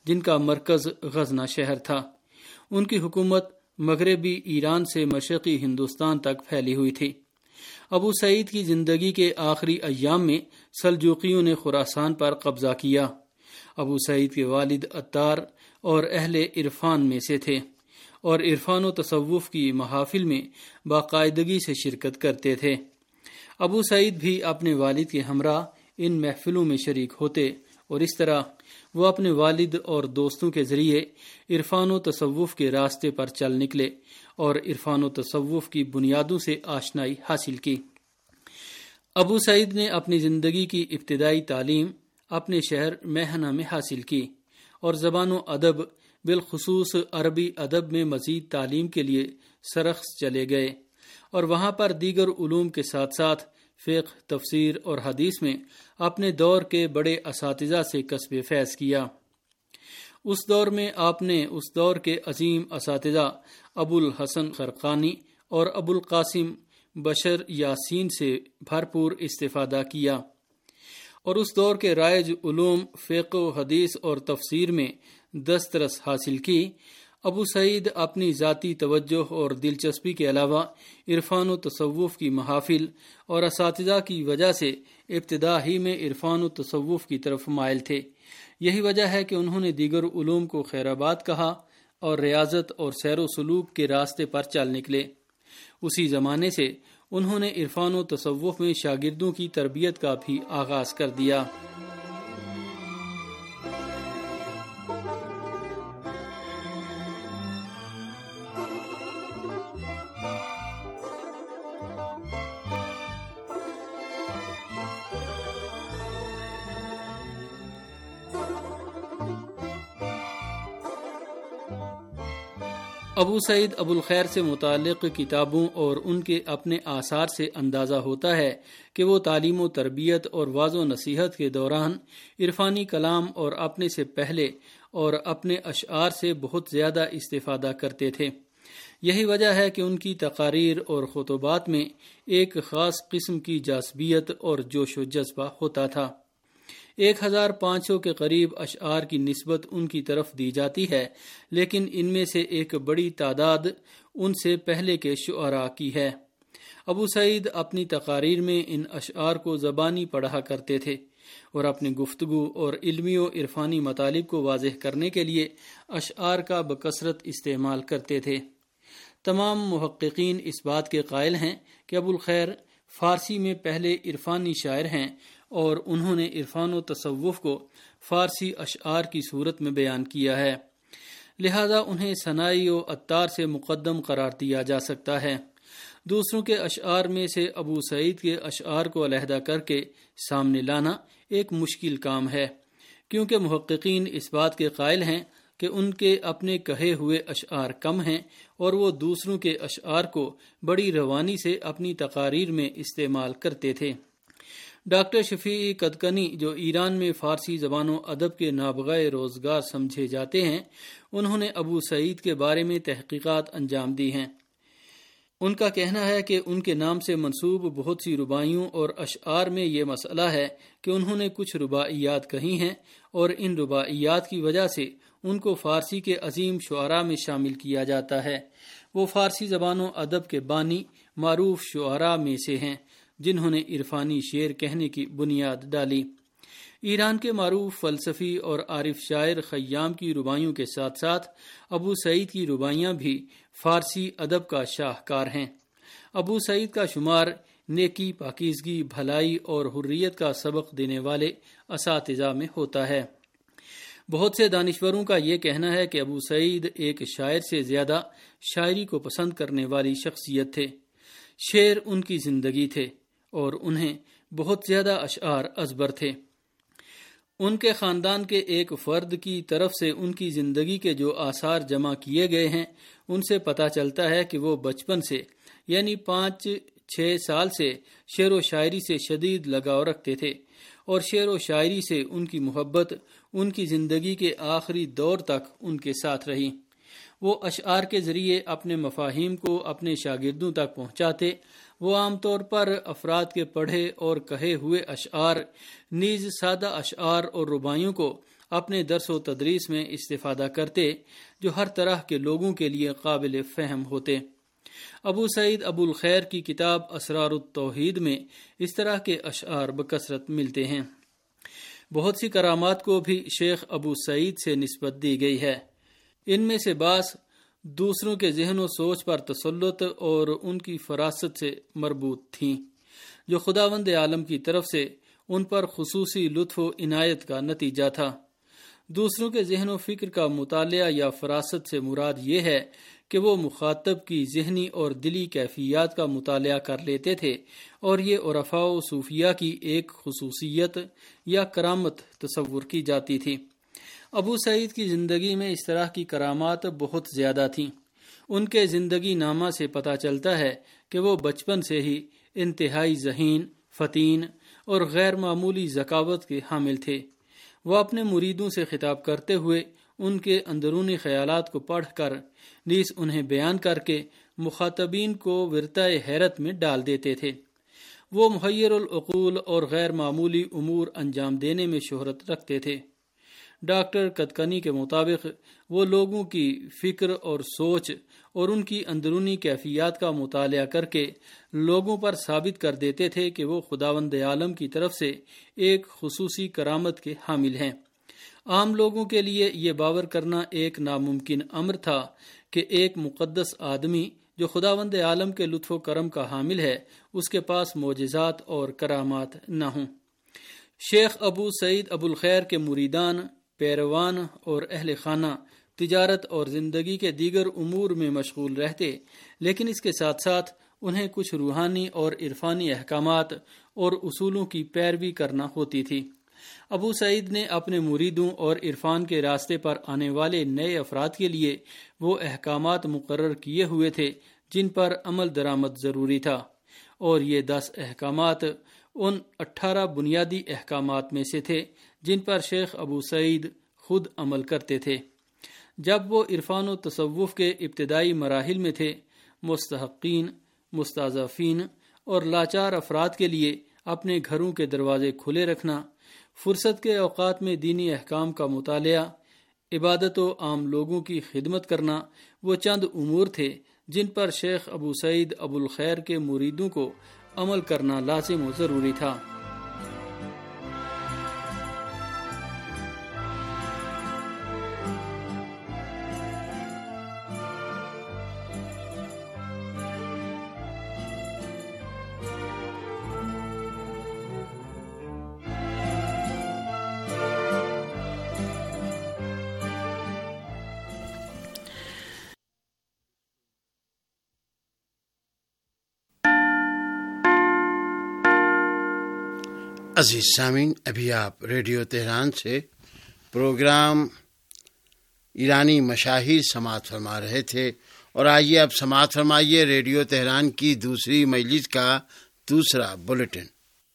جن کا مرکز غزنہ شہر تھا۔ ان کی حکومت مغربی ایران سے مشرقی ہندوستان تک پھیلی ہوئی تھی۔ ابو سعید کی زندگی کے آخری ایام میں سلجوقیوں نے خراسان پر قبضہ کیا۔ ابو سعید کے والد عطار اور اہل عرفان میں سے تھے اور عرفان و تصوف کی محافل میں باقاعدگی سے شرکت کرتے تھے۔ ابو سعید بھی اپنے والد کے ہمراہ ان محفلوں میں شریک ہوتے اور اس طرح وہ اپنے والد اور دوستوں کے ذریعے عرفان و تصوف کے راستے پر چل نکلے اور عرفان و تصوف کی بنیادوں سے آشنائی حاصل کی۔ ابو سعید نے اپنی زندگی کی ابتدائی تعلیم اپنے شہر میہنہ میں حاصل کی اور زبان و ادب بالخصوص عربی ادب میں مزید تعلیم کے لیے سرخس چلے گئے اور وہاں پر دیگر علوم کے ساتھ ساتھ فقہ، تفسیر اور حدیث میں اپنے دور کے بڑے اساتذہ سے کسب فیض کیا۔ اس دور میں آپ نے اس دور کے عظیم اساتذہ ابو الحسن خرقانی اور ابو القاسم بشر یاسین سے بھرپور استفادہ کیا اور اس دور کے رائج علوم فقہ و حدیث اور تفسیر میں دسترس حاصل کی۔ ابو سعید اپنی ذاتی توجہ اور دلچسپی کے علاوہ عرفان و تصوف کی محافل اور اساتذہ کی وجہ سے ابتدا ہی میں عرفان و تصوف کی طرف مائل تھے۔ یہی وجہ ہے کہ انہوں نے دیگر علوم کو خیرآباد کہا اور ریاضت اور سیر و سلوک کے راستے پر چل نکلے۔ اسی زمانے سے انہوں نے عرفان و تصوف میں شاگردوں کی تربیت کا بھی آغاز کر دیا۔ ابو سعید ابو الخیر سے متعلق کتابوں اور ان کے اپنے آثار سے اندازہ ہوتا ہے کہ وہ تعلیم و تربیت اور واعظ و نصیحت کے دوران عرفانی کلام اور اپنے سے پہلے اور اپنے اشعار سے بہت زیادہ استفادہ کرتے تھے۔ یہی وجہ ہے کہ ان کی تقاریر اور خطبات میں ایک خاص قسم کی جاذبیت اور جوش و جذبہ ہوتا تھا۔ ایک ہزار پانچ سو کے قریب اشعار کی نسبت ان کی طرف دی جاتی ہے، لیکن ان میں سے ایک بڑی تعداد ان سے پہلے کے شعراء کی ہے۔ ابو سعید اپنی تقاریر میں ان اشعار کو زبانی پڑھا کرتے تھے اور اپنی گفتگو اور علمی و عرفانی مطالب کو واضح کرنے کے لیے اشعار کا بکثرت استعمال کرتے تھے۔ تمام محققین اس بات کے قائل ہیں کہ ابو الخیر فارسی میں پہلے عرفانی شاعر ہیں اور انہوں نے عرفان و تصوف کو فارسی اشعار کی صورت میں بیان کیا ہے، لہذا انہیں ثنائی و عطار سے مقدم قرار دیا جا سکتا ہے۔ دوسروں کے اشعار میں سے ابو سعید کے اشعار کو علیحدہ کر کے سامنے لانا ایک مشکل کام ہے، کیونکہ محققین اس بات کے قائل ہیں کہ ان کے اپنے کہے ہوئے اشعار کم ہیں اور وہ دوسروں کے اشعار کو بڑی روانی سے اپنی تقاریر میں استعمال کرتے تھے۔ ڈاکٹر شفیع قدکنی، جو ایران میں فارسی زبان و ادب کے نابغہ روزگار سمجھے جاتے ہیں، انہوں نے ابو سعید کے بارے میں تحقیقات انجام دی ہیں۔ ان کا کہنا ہے کہ ان کے نام سے منسوب بہت سی رباعیوں اور اشعار میں یہ مسئلہ ہے کہ انہوں نے کچھ رباعیات کہی ہیں اور ان رباعیات کی وجہ سے ان کو فارسی کے عظیم شعراء میں شامل کیا جاتا ہے۔ وہ فارسی زبان و ادب کے بانی معروف شعراء میں سے ہیں جنہوں نے عرفانی شعر کہنے کی بنیاد ڈالی۔ ایران کے معروف فلسفی اور عارف شاعر خیام کی رباعیوں کے ساتھ ساتھ ابو سعید کی رباعیاں بھی فارسی ادب کا شاہکار ہیں۔ ابو سعید کا شمار نیکی، پاکیزگی، بھلائی اور حریت کا سبق دینے والے اساتذہ میں ہوتا ہے۔ بہت سے دانشوروں کا یہ کہنا ہے کہ ابو سعید ایک شاعر سے زیادہ شاعری کو پسند کرنے والی شخصیت تھے۔ شعر ان کی زندگی تھے اور انہیں بہت زیادہ اشعار ازبر تھے۔ ان کے خاندان کے ایک فرد کی طرف سے ان کی زندگی کے جو آثار جمع کیے گئے ہیں ان سے پتہ چلتا ہے کہ وہ بچپن سے یعنی پانچ چھ سال سے شعر و شاعری سے شدید لگاؤ رکھتے تھے اور شعر و شاعری سے ان کی محبت ان کی زندگی کے آخری دور تک ان کے ساتھ رہی۔ وہ اشعار کے ذریعے اپنے مفاہیم کو اپنے شاگردوں تک پہنچاتے۔ وہ عام طور پر افراد کے پڑھے اور کہے ہوئے اشعار نیز سادہ اشعار اور رباعیوں کو اپنے درس و تدریس میں استفادہ کرتے جو ہر طرح کے لوگوں کے لیے قابل فہم ہوتے۔ ابو سعید ابو الخیر کی کتاب اسرار التوحید میں اس طرح کے اشعار بکثرت ملتے ہیں۔ بہت سی کرامات کو بھی شیخ ابو سعید سے نسبت دی گئی ہے۔ ان میں سے بعض دوسروں کے ذہن و سوچ پر تسلط اور ان کی فراست سے مربوط تھیں، جو خداوند عالم کی طرف سے ان پر خصوصی لطف و عنایت کا نتیجہ تھا۔ دوسروں کے ذہن و فکر کا مطالعہ یا فراست سے مراد یہ ہے کہ وہ مخاطب کی ذہنی اور دلی کیفیات کا مطالعہ کر لیتے تھے، اور یہ عرفاء و صوفیاء کی ایک خصوصیت یا کرامت تصور کی جاتی تھی۔ ابو سعید کی زندگی میں اس طرح کی کرامات بہت زیادہ تھیں۔ ان کے زندگی نامہ سے پتہ چلتا ہے کہ وہ بچپن سے ہی انتہائی ذہین، فطین اور غیر معمولی ذکاوت کے حامل تھے۔ وہ اپنے مریدوں سے خطاب کرتے ہوئے ان کے اندرونی خیالات کو پڑھ کر نیز انہیں بیان کر کے مخاطبین کو ورطۂ حیرت میں ڈال دیتے تھے۔ وہ محیر العقول اور غیر معمولی امور انجام دینے میں شہرت رکھتے تھے۔ ڈاکٹر کتکنی کے مطابق وہ لوگوں کی فکر اور سوچ اور ان کی اندرونی کیفیات کا مطالعہ کر کے لوگوں پر ثابت کر دیتے تھے کہ وہ خداوند عالم کی طرف سے ایک خصوصی کرامت کے حامل ہیں۔ عام لوگوں کے لیے یہ باور کرنا ایک ناممکن امر تھا کہ ایک مقدس آدمی جو خداوند عالم کے لطف و کرم کا حامل ہے، اس کے پاس معجزات اور کرامات نہ ہوں۔ شیخ ابو سعید ابو الخیر کے مریدان، پیروان اور اہل خانہ تجارت اور زندگی کے دیگر امور میں مشغول رہتے، لیکن اس کے ساتھ ساتھ انہیں کچھ روحانی اور عرفانی احکامات اور اصولوں کی پیروی کرنا ہوتی تھی۔ ابو سعید نے اپنے مریدوں اور عرفان کے راستے پر آنے والے نئے افراد کے لیے وہ احکامات مقرر کیے ہوئے تھے جن پر عمل درآمد ضروری تھا، اور یہ دس احکامات ان اٹھارہ بنیادی احکامات میں سے تھے جن پر شیخ ابو سعید خود عمل کرتے تھے۔ جب وہ عرفان و تصوف کے ابتدائی مراحل میں تھے، مستحقین، مستضعفین اور لاچار افراد کے لیے اپنے گھروں کے دروازے کھلے رکھنا، فرصت کے اوقات میں دینی احکام کا مطالعہ، عبادت و عام لوگوں کی خدمت کرنا وہ چند امور تھے جن پر شیخ ابو سعید ابو الخیر کے مریدوں کو عمل کرنا لازم و ضروری تھا۔ عزیز سامعین، ابھی آپ ریڈیو تہران سے پروگرام ایرانی مشاہیر سماعت فرما رہے تھے، اور آئیے اب سماعت فرمائیے ریڈیو تہران کی دوسری مجلس کا دوسرا بلیٹن۔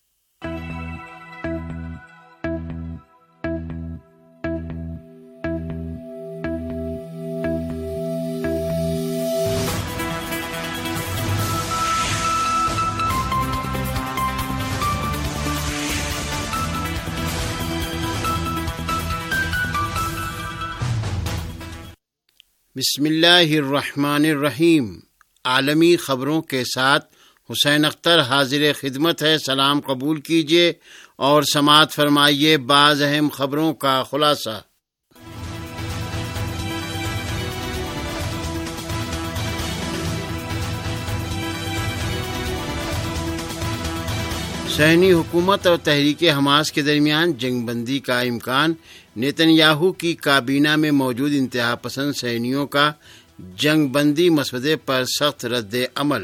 بسم اللہ الرحمن الرحیم۔ عالمی خبروں کے ساتھ حسین اختر حاضر خدمت ہے۔ سلام قبول کیجیے اور سماعت فرمائیے بعض اہم خبروں کا خلاصہ۔ صہیونی حکومت اور تحریک حماس کے درمیان جنگ بندی کا امکان۔ نیتن یاہو کی کابینہ میں موجود انتہا پسند صہیونیوں کا جنگ بندی مسودے پر سخت رد عمل۔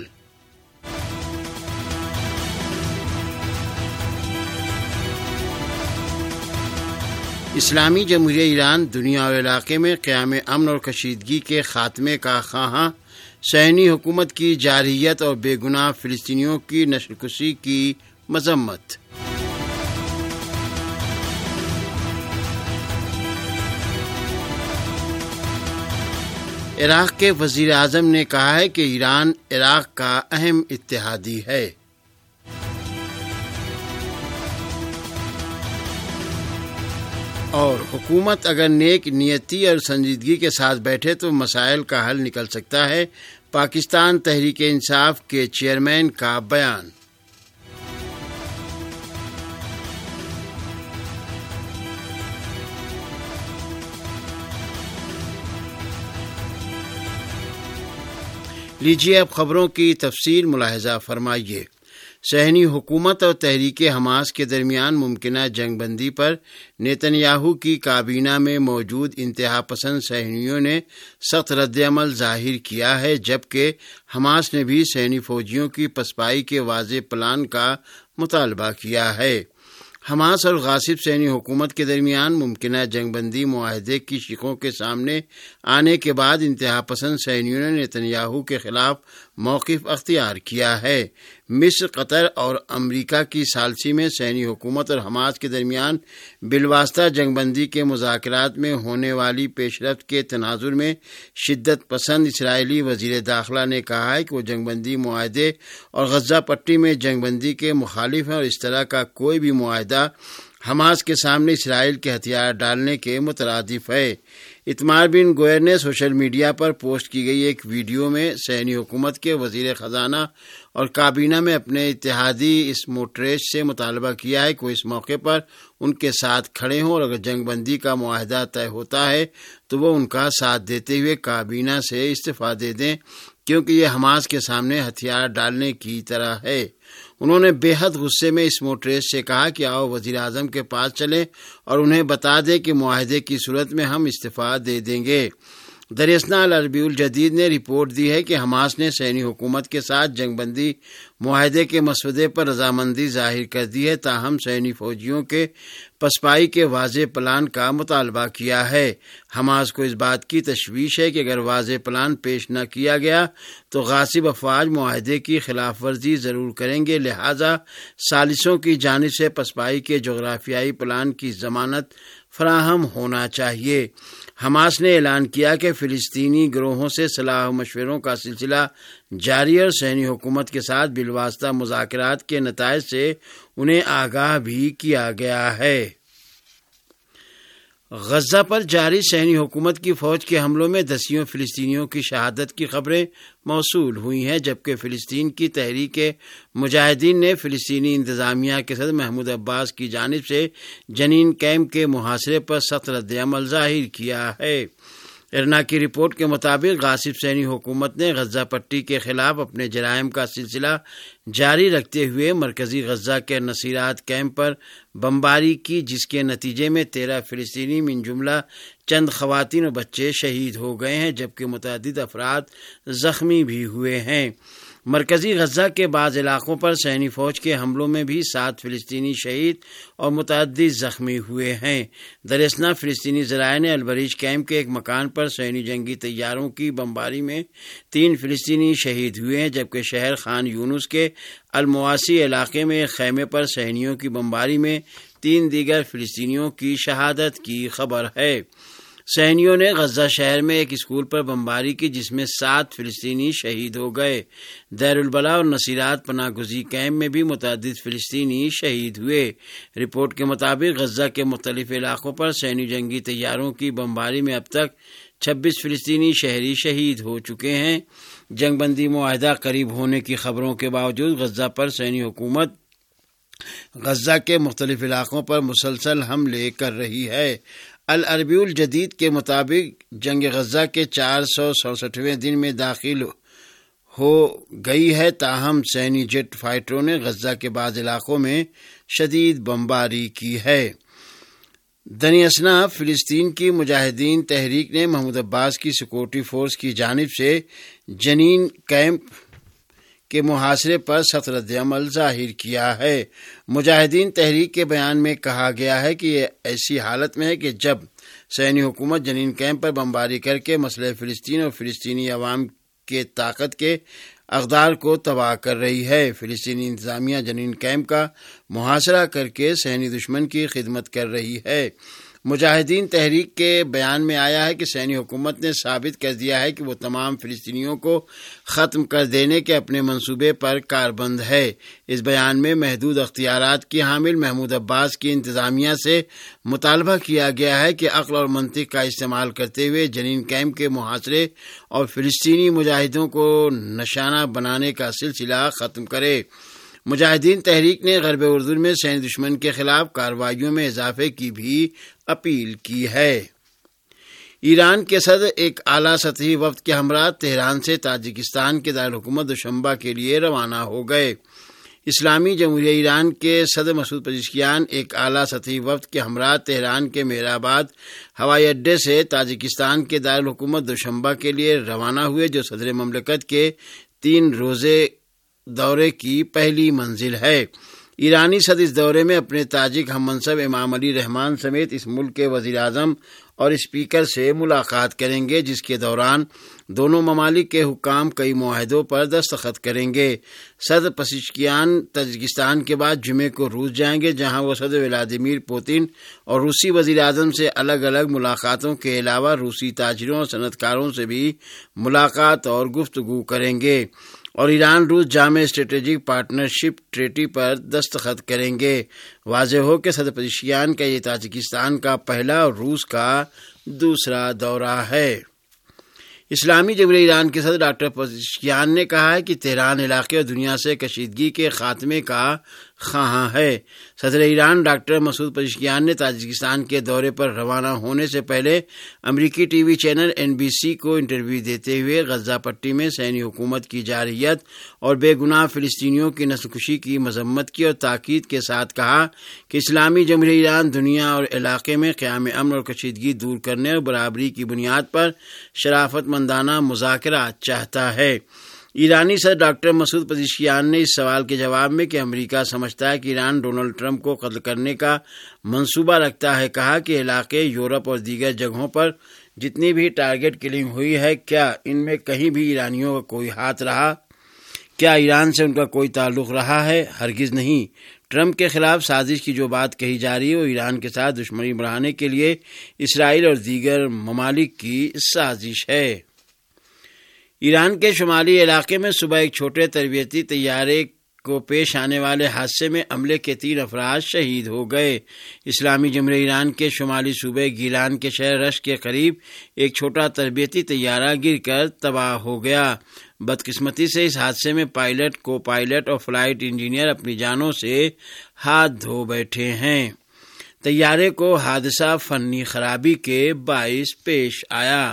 اسلامی جمہوریہ ایران دنیا اور علاقے میں قیام امن اور کشیدگی کے خاتمے کا خواہاں۔ صہیونی حکومت کی جارحیت اور بے گناہ فلسطینیوں کی نسل کشی کی مذمت۔ عراق کے وزیر اعظم نے کہا ہے کہ ایران عراق کا اہم اتحادی ہے۔ اور حکومت اگر نیک نیتی اور سنجیدگی کے ساتھ بیٹھے تو مسائل کا حل نکل سکتا ہے، پاکستان تحریک انصاف کے چیئرمین کا بیان۔ لیجیے اب خبروں کی تفصیل ملاحظہ فرمائیے۔ صہیونی حکومت اور تحریک حماس کے درمیان ممکنہ جنگ بندی پر نیتن یاہو کی کابینہ میں موجود انتہا پسند صہیونیوں نے سخت رد عمل ظاہر کیا ہے، جبکہ حماس نے بھی صہیونی فوجیوں کی پسپائی کے واضح پلان کا مطالبہ کیا ہے۔ حماس اور غاصب صہیونی حکومت کے درمیان ممکنہ جنگ بندی معاہدے کی شقوں کے سامنے آنے کے بعد انتہا پسند صہیونیوں نے نیتن یاہو کے خلاف موقف اختیار کیا ہے۔ مصر، قطر اور امریکہ کی ثالثی میں صہیونی حکومت اور حماس کے درمیان بالواسطہ جنگ بندی کے مذاکرات میں ہونے والی پیش رفت کے تناظر میں شدت پسند اسرائیلی وزیر داخلہ نے کہا ہے کہ وہ جنگ بندی معاہدے اور غزہ پٹی میں جنگ بندی کے مخالف ہیں اور اس طرح کا کوئی بھی معاہدہ حماس کے سامنے اسرائیل کے ہتھیار ڈالنے کے مترادف ہے۔ اتمار بن گوئر نے سوشل میڈیا پر پوسٹ کی گئی ایک ویڈیو میں صہیونی حکومت کے وزیر خزانہ اور کابینہ میں اپنے اتحادی اسموٹریچ سے مطالبہ کیا ہے کہ وہ اس موقع پر ان کے ساتھ کھڑے ہوں اور اگر جنگ بندی کا معاہدہ طے ہوتا ہے تو وہ ان کا ساتھ دیتے ہوئے کابینہ سے استعفیٰ دے دیں، کیونکہ یہ حماس کے سامنے ہتھیار ڈالنے کی طرح ہے۔ انہوں نے بے حد غصے میں اسموٹریچ سے کہا کہ آؤ وزیر اعظم کے پاس چلیں اور انہیں بتا دیں کہ معاہدے کی صورت میں ہم استعفیٰ دے دیں گے۔ دریاسنا العربی الجدید نے رپورٹ دی ہے کہ حماس نے صہیونی حکومت کے ساتھ جنگ بندی معاہدے کے مسودے پر رضامندی ظاہر کر دی ہے، تاہم صہیونی فوجیوں کے پسپائی کے واضح پلان کا مطالبہ کیا ہے۔ حماس کو اس بات کی تشویش ہے کہ اگر واضح پلان پیش نہ کیا گیا تو غاصب افواج معاہدے کی خلاف ورزی ضرور کریں گے، لہذا ثالثوں کی جانب سے پسپائی کے جغرافیائی پلان کی ضمانت فراہم ہونا چاہیے۔ حماس نے اعلان کیا کہ فلسطینی گروہوں سے صلاح و مشوروں کا سلسلہ جاری اور صہیونی حکومت کے ساتھ بالواسطہ مذاکرات کے نتائج سے انہیں آگاہ بھی کیا گیا ہے۔ غزہ پر جاری صہیونی حکومت کی فوج کے حملوں میں دسیوں فلسطینیوں کی شہادت کی خبریں موصول ہوئی ہیں، جبکہ فلسطین کی تحریک مجاہدین نے فلسطینی انتظامیہ کے صدر محمود عباس کی جانب سے جنین کیمپ کے محاصرے پر سخت رد عمل ظاہر کیا ہے۔ ارنا کی رپورٹ کے مطابق غاصب صہیونی حکومت نے غزہ پٹی کے خلاف اپنے جرائم کا سلسلہ جاری رکھتے ہوئے مرکزی غزہ کے نصیرات کیمپ پر بمباری کی، جس کے نتیجے میں تیرہ فلسطینی من جملہ چند خواتین و بچے شہید ہو گئے ہیں، جبکہ متعدد افراد زخمی بھی ہوئے ہیں۔ مرکزی غزہ کے بعض علاقوں پر صہیونی فوج کے حملوں میں بھی سات فلسطینی شہید اور متعدد زخمی ہوئے ہیں۔ دریاسنا فلسطینی ذرائع نے البریج کیمپ کے ایک مکان پر صہیونی جنگی طیاروں کی بمباری میں تین فلسطینی شہید ہوئے ہیں، جبکہ شہر خان یونس کے المواسی علاقے میں ایک خیمے پر صہیونیوں کی بمباری میں تین دیگر فلسطینیوں کی شہادت کی خبر ہے۔ صہیونیوں نے غزہ شہر میں ایک اسکول پر بمباری کی، جس میں سات فلسطینی شہید ہو گئے۔ دیر البلا اور نصیرات پناہ گزی کیمپ میں بھی متعدد فلسطینی شہید ہوئے۔ رپورٹ کے مطابق غزہ کے مختلف علاقوں پر صہیونی جنگی طیاروں کی بمباری میں اب تک چھبیس فلسطینی شہری شہید ہو چکے ہیں۔ جنگ بندی معاہدہ قریب ہونے کی خبروں کے باوجود غزہ پر صہیونی حکومت غزہ کے مختلف علاقوں پر مسلسل حملے کر رہی ہے۔ العربی الجدید کے مطابق جنگ غزہ کے چار سو سڑسٹھویں دن میں داخل ہو گئی ہے، تاہم صہیونی جیٹ فائٹروں نے غزہ کے بعض علاقوں میں شدید بمباری کی ہے۔ دریاسنا فلسطین کی مجاہدین تحریک نے محمود عباس کی سیکورٹی فورس کی جانب سے جنین کیمپ کے محاصرے پر سخت رد عمل ظاہر کیا ہے۔ مجاہدین تحریک کے بیان میں کہا گیا ہے کہ یہ ایسی حالت میں ہے کہ جب صہیونی حکومت جنین کیمپ پر بمباری کر کے مسئلہ فلسطین اور فلسطینی عوام کے طاقت کے اقدار کو تباہ کر رہی ہے۔ فلسطینی انتظامیہ جنین کیمپ کا محاصرہ کر کے صہیونی دشمن کی خدمت کر رہی ہے۔ مجاہدین تحریک کے بیان میں آیا ہے کہ سینی حکومت نے ثابت کر دیا ہے کہ وہ تمام فلسطینیوں کو ختم کر دینے کے اپنے منصوبے پر کاربند ہے۔ اس بیان میں محدود اختیارات کی حامل محمود عباس کی انتظامیہ سے مطالبہ کیا گیا ہے کہ عقل اور منطق کا استعمال کرتے ہوئے جنین کیمپ کے محاصرے اور فلسطینی مجاہدوں کو نشانہ بنانے کا سلسلہ ختم کرے۔ مجاہدین تحریک نے غرب اردن میں سینی دشمن کے خلاف کارروائیوں میں اضافے کی بھی اپیل کی ہے۔ ایران کے صدر ایک اعلیٰ سطحی وفد کے ہمراہ تہران سے تاجکستان کے دارالحکومت دوشنبہ کے لیے روانہ ہو گئے۔ اسلامی جمہوریہ ایران کے صدر مسعود پزشکیان ایک اعلیٰ سطحی وفد کے ہمراہ تہران کے مہر آباد ہوائی اڈے سے تاجکستان کے دارالحکومت دوشنبہ کے لیے روانہ ہوئے، جو صدر مملکت کے تین روزے دورے کی پہلی منزل ہے۔ ایرانی صدر اس دورے میں اپنے تاجک ہم منصب امام علی رحمان سمیت اس ملک کے وزیر اعظم اور اسپیکر سے ملاقات کریں گے، جس کے دوران دونوں ممالک کے حکام کئی معاہدوں پر دستخط کریں گے۔ صدر پزشکیان تاجکستان کے بعد جمعے کو روس جائیں گے، جہاں وہ صدر ولادیمیر پوتن اور روسی وزیر اعظم سے الگ الگ ملاقاتوں کے علاوہ روسی تاجروں اور صنعت کاروں سے بھی ملاقات اور گفتگو کریں گے اور ایران روس جامع اسٹریٹجک پارٹنرشپ ٹریٹی پر دستخط کریں گے۔ واضح ہو کہ صدر پزشکیان کا یہ تاجکستان کا پہلا اور روس کا دوسرا دورہ ہے۔ اسلامی جمہوریہ ایران کے صدر ڈاکٹر پزشکیان نے کہا ہے کہ تہران علاقے اور دنیا سے کشیدگی کے خاتمے کا خواہاں ہے۔ صدر ایران ڈاکٹر مسعود پزشکیان نے تاجکستان کے دورے پر روانہ ہونے سے پہلے امریکی T V channel N B C کو انٹرویو دیتے ہوئے غزہ پٹی میں سینی حکومت کی جارحیت اور بے گناہ فلسطینیوں کی نسل کشی کی مذمت کی اور تاکید کے ساتھ کہا کہ اسلامی جمہوریہ ایران دنیا اور علاقے میں قیام امن اور کشیدگی دور کرنے اور برابری کی بنیاد پر شرافت مندانہ مذاکرات چاہتا ہے۔ ایرانی صدر ڈاکٹر مسعود پزشکیان نے اس سوال کے جواب میں کہ امریکہ سمجھتا ہے کہ ایران ڈونلڈ ٹرمپ کو قتل کرنے کا منصوبہ رکھتا ہے، کہا کہ علاقے، یورپ اور دیگر جگہوں پر جتنی بھی ٹارگٹ کلنگ ہوئی ہے، کیا ان میں کہیں بھی ایرانیوں کا کوئی ہاتھ رہا؟ کیا ایران سے ان کا کوئی تعلق رہا ہے؟ ہرگز نہیں۔ ٹرمپ کے خلاف سازش کی جو بات کہی جا رہی ہے وہ ایران کے ساتھ دشمنی بڑھانے کے لیے اسرائیل اور دیگر ممالک کی سازش ہے۔ ایران کے شمالی علاقے میں صبح ایک چھوٹے تربیتی طیارے کو پیش آنے والے حادثے میں عملے کے تین افراد شہید ہو گئے۔ اسلامی جمہوریہ ایران کے شمالی صوبے گیلان کے شہر رشت کے قریب ایک چھوٹا تربیتی طیارہ گر کر تباہ ہو گیا۔ بدقسمتی سے اس حادثے میں پائلٹ، کو پائلٹ اور فلائٹ انجینئر اپنی جانوں سے ہاتھ دھو بیٹھے ہیں۔ طیارے کو حادثہ فنی خرابی کے باعث پیش آیا۔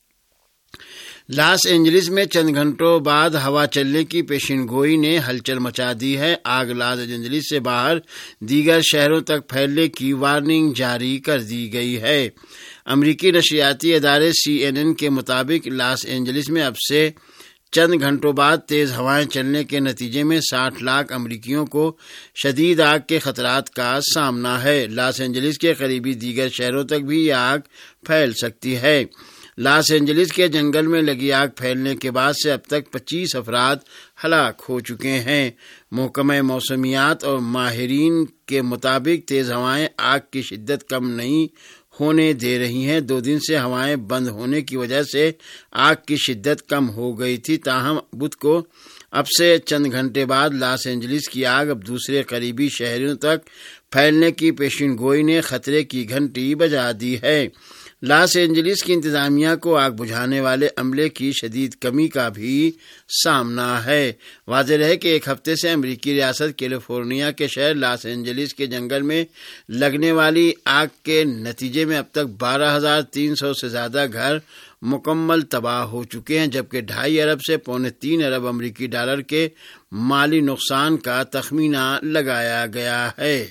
لاس اینجلس میں چند گھنٹوں بعد ہوا چلنے کی پیشین گوئی نے ہلچل مچا دی ہے۔ آگ لاس اینجلس سے باہر دیگر شہروں تک پھیلنے کی وارننگ جاری کر دی گئی ہے۔ امریکی نشریاتی ادارے سی این این کے مطابق لاس اینجلس میں اب سے چند گھنٹوں بعد تیز ہوائیں چلنے کے نتیجے میں ساٹھ لاکھ امریکیوں کو شدید آگ کے خطرات کا سامنا ہے۔ لاس اینجلس کے قریبی دیگر شہروں تک بھی یہ آگ پھیل سکتی ہے۔ لاس اینجلس کے جنگل میں لگی آگ پھیلنے کے بعد سے اب تک پچیس افراد ہلاک ہو چکے ہیں۔ محکمہ موسمیات اور ماہرین کے مطابق تیز ہوائیں آگ کی شدت کم نہیں ہونے دے رہی ہیں۔ دو دن سے ہوائیں بند ہونے کی وجہ سے آگ کی شدت کم ہو گئی تھی، تاہم بدھ کو اب سے چند گھنٹے بعد لاس اینجلس کی آگ اب دوسرے قریبی شہروں تک پھیلنے کی پیشین گوئی نے خطرے کی گھنٹی بجا دی ہے۔ لاس اینجلس کی انتظامیہ کو آگ بجھانے والے عملے کی شدید کمی کا بھی سامنا ہے۔ واضح رہے کہ ایک ہفتے سے امریکی ریاست کیلیفورنیا کے شہر لاس اینجلس کے جنگل میں لگنے والی آگ کے نتیجے میں اب تک بارہ ہزار تین سو سے زیادہ گھر مکمل تباہ ہو چکے ہیں، جبکہ ڈھائی ارب سے پونے تین ارب امریکی ڈالر کے مالی نقصان کا تخمینہ لگایا گیا ہے۔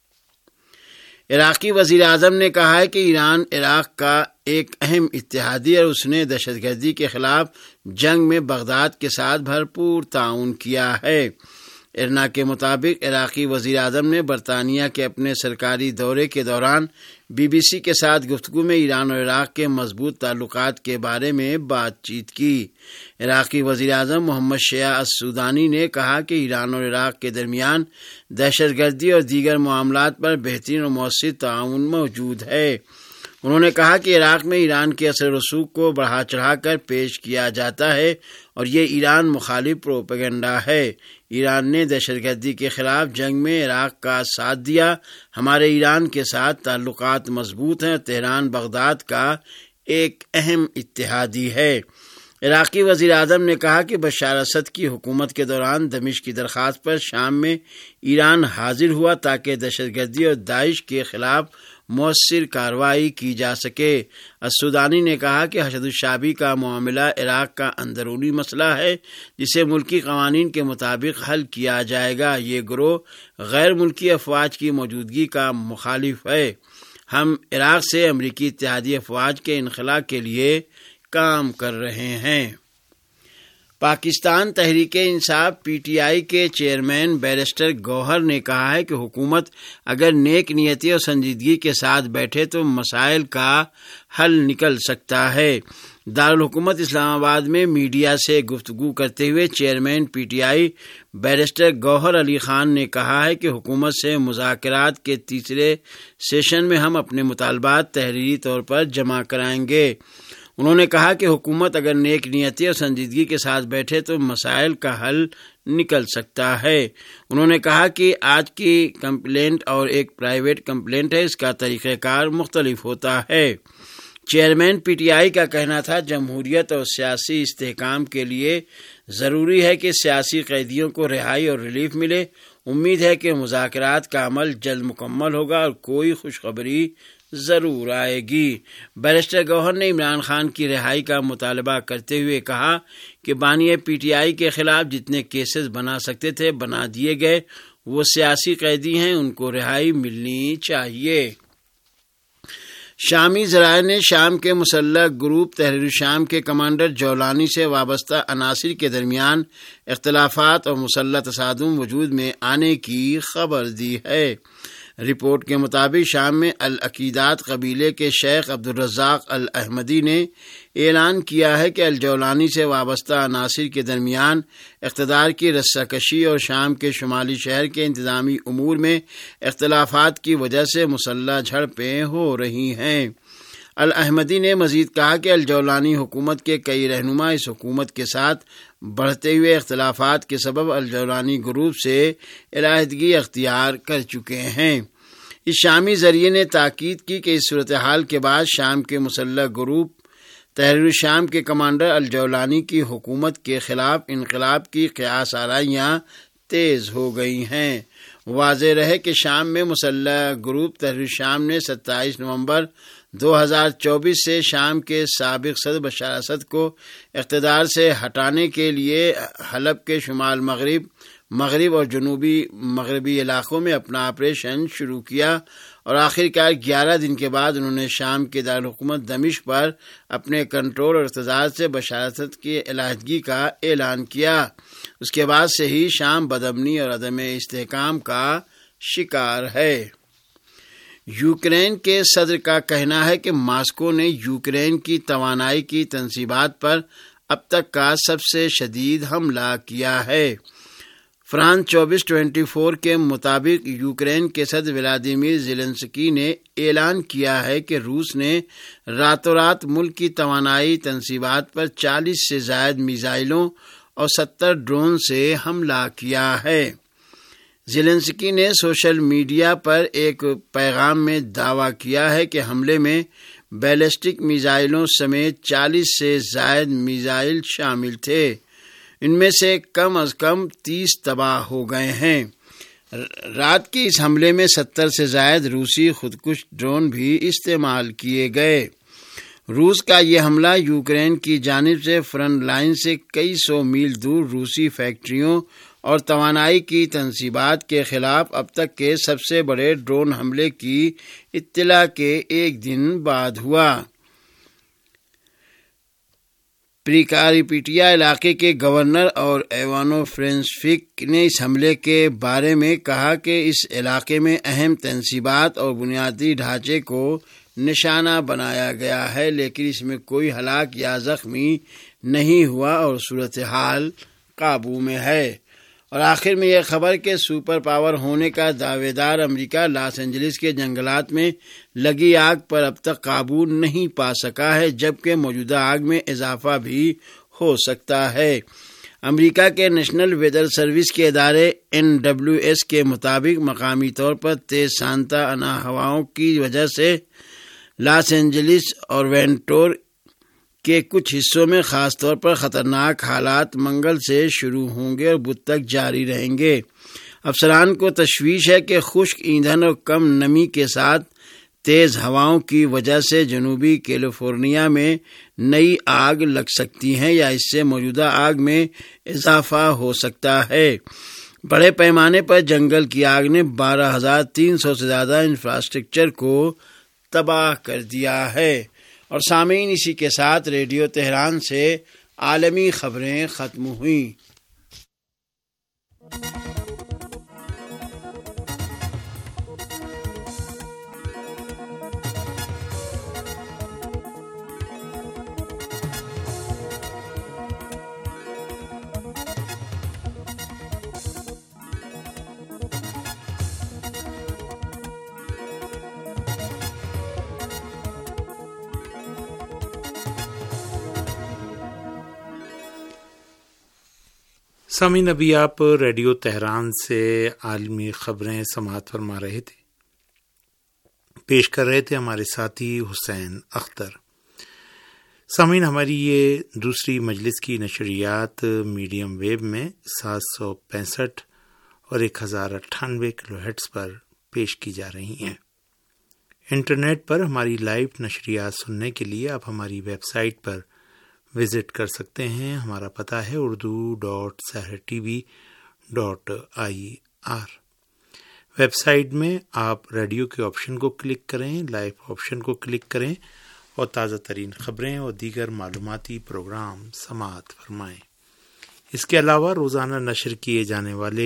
عراقی وزیر اعظم نے کہا ہے کہ ایران عراق کا ایک اہم اتحادی اور اس نے دہشت گردی کے خلاف جنگ میں بغداد کے ساتھ بھرپور تعاون کیا ہے۔ ارنا کے مطابق عراقی وزیر اعظم نے برطانیہ کے اپنے سرکاری دورے کے دوران بی بی سی کے ساتھ گفتگو میں ایران اور عراق کے مضبوط تعلقات کے بارے میں بات چیت کی۔ عراقی وزیر اعظم محمد شیع السودانی نے کہا کہ ایران اور عراق کے درمیان دہشت گردی اور دیگر معاملات پر بہترین اور مؤثر تعاون موجود ہے۔ انہوں نے کہا کہ عراق میں ایران کے اثر رسوخ کو بڑھا چڑھا کر پیش کیا جاتا ہے اور یہ ایران مخالف پروپیگنڈا ہے۔ ایران نے دہشت گردی کے خلاف جنگ میں عراق کا ساتھ دیا۔ ہمارے ایران کے ساتھ تعلقات مضبوط ہیں۔ تہران بغداد کا ایک اہم اتحادی ہے۔ عراقی وزیر اعظم نے کہا کہ بشار اسد کی حکومت کے دوران دمشق کی درخواست پر شام میں ایران حاضر ہوا تاکہ دہشت گردی اور داعش کے خلاف مؤثر کارروائی کی جا سکے۔ السودانی نے کہا کہ حشد الشعبی کا معاملہ عراق کا اندرونی مسئلہ ہے جسے ملکی قوانین کے مطابق حل کیا جائے گا۔ یہ گروہ غیر ملکی افواج کی موجودگی کا مخالف ہے۔ ہم عراق سے امریکی اتحادی افواج کے انخلا کے لیے کام کر رہے ہیں۔ پاکستان تحریک انصاف پی ٹی آئی کے چیئرمین بیرسٹر گوہر نے کہا ہے کہ حکومت اگر نیک نیتی اور سنجیدگی کے ساتھ بیٹھے تو مسائل کا حل نکل سکتا ہے۔ دارالحکومت اسلام آباد میں میڈیا سے گفتگو کرتے ہوئے chairman P T I barrister Gohar Ali Khan نے کہا ہے کہ حکومت سے مذاکرات کے تیسرے سیشن میں ہم اپنے مطالبات تحریری طور پر جمع کرائیں گے۔ انہوں نے کہا کہ حکومت اگر نیک نیتی اور سنجیدگی کے ساتھ بیٹھے تو مسائل کا حل نکل سکتا ہے۔ انہوں نے کہا کہ آج کی کمپلینٹ اور ایک پرائیویٹ کمپلینٹ ہے، اس کا طریقہ کار مختلف ہوتا ہے۔ چیئرمین پی ٹی آئی کا کہنا تھا جمہوریت اور سیاسی استحکام کے لیے ضروری ہے کہ سیاسی قیدیوں کو رہائی اور ریلیف ملے۔ امید ہے کہ مذاکرات کا عمل جلد مکمل ہوگا اور کوئی خوشخبری ضرور آئے گی۔ بیرسٹر گوہر نے عمران خان کی رہائی کا مطالبہ کرتے ہوئے کہا کہ بانی پی ٹی آئی کے خلاف جتنے کیسز بنا سکتے تھے بنا دیے گئے، وہ سیاسی قیدی ہیں، ان کو رہائی ملنی چاہیے۔ شامی ذرائع نے شام کے مسلح گروپ تحریر شام کے کمانڈر جولانی سے وابستہ عناصر کے درمیان اختلافات اور مسلح تصادم وجود میں آنے کی خبر دی ہے۔ رپورٹ کے مطابق شام میں العقیدات قبیلے کے شیخ عبدالرزاق الاحمدی نے اعلان کیا ہے کہ الجولانی سے وابستہ عناصر کے درمیان اقتدار کی رسہ کشی اور شام کے شمالی شہر کے انتظامی امور میں اختلافات کی وجہ سے مسلح جھڑپیں ہو رہی ہیں۔ الاحمدی نے مزید کہا کہ الجولانی حکومت کے کئی رہنما اس حکومت کے ساتھ بڑھتے ہوئے اختلافات کے سبب الجولانی گروپ سے علیحدگی اختیار کر چکے ہیں۔ اس شامی ذریعے نے تاکید کی کہ اس صورتحال کے بعد شام کے مسلح گروپ تحریر شام کے کمانڈر الجولانی کی حکومت کے خلاف انقلاب کی قیاس آرائیاں تیز ہو گئی ہیں۔ واضح رہے کہ شام میں مسلح گروپ تحریر شام نے ستائیس نومبر دو ہزار چوبیس سے شام کے سابق صدر بشار اسد کو اقتدار سے ہٹانے کے لیے حلب کے شمال مغرب مغرب اور جنوبی مغربی علاقوں میں اپنا آپریشن شروع کیا اور آخرکار گیارہ دن کے بعد انہوں نے شام کے دارالحکومت دمشق پر اپنے کنٹرول اور اقتدار سے بشار اسد کی علیحدگی کا اعلان کیا۔ اس کے بعد سے ہی شام بدامنی اور عدم استحکام کا شکار ہے۔ یوکرین کے صدر کا کہنا ہے کہ ماسکو نے یوکرین کی توانائی کی تنصیبات پر اب تک کا سب سے شدید حملہ کیا ہے۔ فرانس چوبیس ٹوینٹی فور کے مطابق یوکرین کے صدر ولادیمیر زیلنسکی نے اعلان کیا ہے کہ روس نے راتوں رات ملک کی توانائی تنصیبات پر چالیس سے زائد میزائلوں اور ستر ڈرون سے حملہ کیا ہے۔ زیلنسکی نے سوشل میڈیا پر ایک پیغام میں دعویٰ کیا ہے کہ حملے میں بیلسٹک میزائلوں سمیت چالیس سے زائد میزائل شامل تھے۔ ان میں سے کم از کم تیس تباہ ہو گئے ہیں۔ رات کے اس حملے میں ستر سے زائد روسی خودکش ڈرون بھی استعمال کیے گئے۔ روس کا یہ حملہ یوکرین کی جانب سے فرنٹ لائن سے کئی سو میل دور روسی فیکٹریوں اور توانائی کی تنصیبات کے خلاف اب تک کے سب سے بڑے ڈرون حملے کی اطلاع کے ایک دن بعد ہوا۔ پریکاریپیٹیا علاقے کے گورنر اور ایوانو فرینسفک نے اس حملے کے بارے میں کہا کہ اس علاقے میں اہم تنصیبات اور بنیادی ڈھانچے کو نشانہ بنایا گیا ہے، لیکن اس میں کوئی ہلاک یا زخمی نہیں ہوا اور صورتحال قابو میں ہے۔ اور آخر میں یہ خبر کہ سپر پاور ہونے کا دعوے دار امریکہ لاس اینجلس کے جنگلات میں لگی آگ پر اب تک قابو نہیں پا سکا ہے، جبکہ موجودہ آگ میں اضافہ بھی ہو سکتا ہے۔ امریکہ کے نیشنل ویدر سروس کے ادارے این ڈبلیو ایس کے مطابق مقامی طور پر تیز سانتا انا ہواؤں کی وجہ سے لاس اینجلس اور وینٹور کے کچھ حصوں میں خاص طور پر خطرناک حالات منگل سے شروع ہوں گے اور بدھ تک جاری رہیں گے۔ افسران کو تشویش ہے کہ خشک ایندھن اور کم نمی کے ساتھ تیز ہواؤں کی وجہ سے جنوبی کیلیفورنیا میں نئی آگ لگ سکتی ہیں یا اس سے موجودہ آگ میں اضافہ ہو سکتا ہے۔ بڑے پیمانے پر جنگل کی آگ نے بارہ ہزار تین سو سے زیادہ انفراسٹرکچر کو تباہ کر دیا ہے۔ اور سامعین، اسی کے ساتھ ریڈیو تہران سے عالمی خبریں ختم ہوئیں۔ سامعین، ابھی آپ ریڈیو تہران سے عالمی خبریں سماعت فرما رہے تھے، پیش کر رہے تھے ہمارے ساتھی حسین اختر۔ سامعین، ہماری یہ دوسری مجلس کی نشریات میڈیم ویو میں سات سو پینسٹھ اور ایک ہزار اٹھانوے کلو ہرٹز پر پیش کی جا رہی ہیں۔ انٹرنیٹ پر ہماری لائیو نشریات سننے کے لیے آپ ہماری ویب سائٹ پر وزٹ کر سکتے ہیں۔ ہمارا پتہ ہے Urdu dot Sahar T V dot I R. Website میں آپ ریڈیو کے آپشن کو کلک کریں، لائیو آپشن کو کلک کریں اور تازہ ترین خبریں اور دیگر معلوماتی پروگرام سماعت فرمائیں۔ اس کے علاوہ روزانہ نشر کیے جانے والے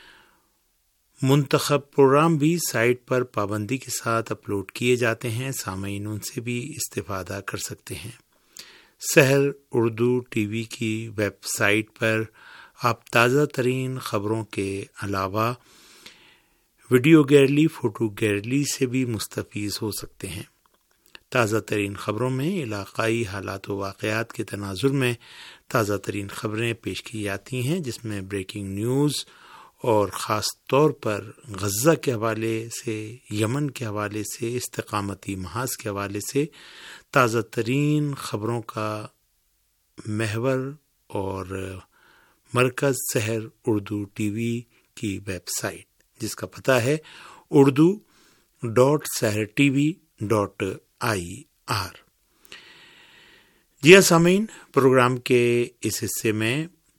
منتخب پروگرام بھی سائٹ پر پابندی کے ساتھ اپلوڈ کیے جاتے ہیں، سامعین ان سے بھی استفادہ کر سکتے ہیں۔ سحر اردو ٹی وی کی ویب سائٹ پر آپ تازہ ترین خبروں کے علاوہ ویڈیو گیلری، فوٹو گیلری سے بھی مستفیض ہو سکتے ہیں۔ تازہ ترین خبروں میں علاقائی حالات و واقعات کے تناظر میں تازہ ترین خبریں پیش کی جاتی ہیں، جس میں بریکنگ نیوز اور خاص طور پر غزہ کے حوالے سے، یمن کے حوالے سے، استقامتی محاذ کے حوالے سے تازہ ترین خبروں کا محور اور مرکز سحر اردو ٹی وی کی ویب سائٹ، جس کا پتہ ہے Urdu dot Sahar T V dot I R. جی ہاں سامعین، پروگرام کے اس حصے میں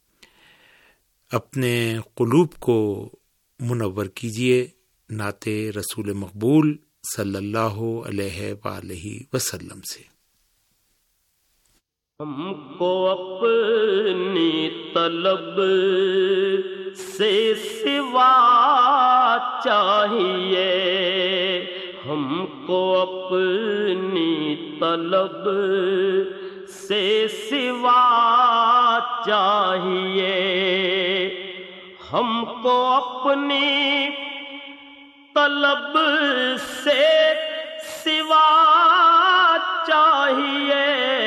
اپنے قلوب کو منور کیجیے نعت رسول مقبول صلی اللہ علیہ وآلہ وسلم سے۔ ہم کو اپنی طلب سے سوا چاہیے، ہم کو اپنی طلب سے سوا چاہیے، ہم کو اپنی طلب سے سوا چاہیے،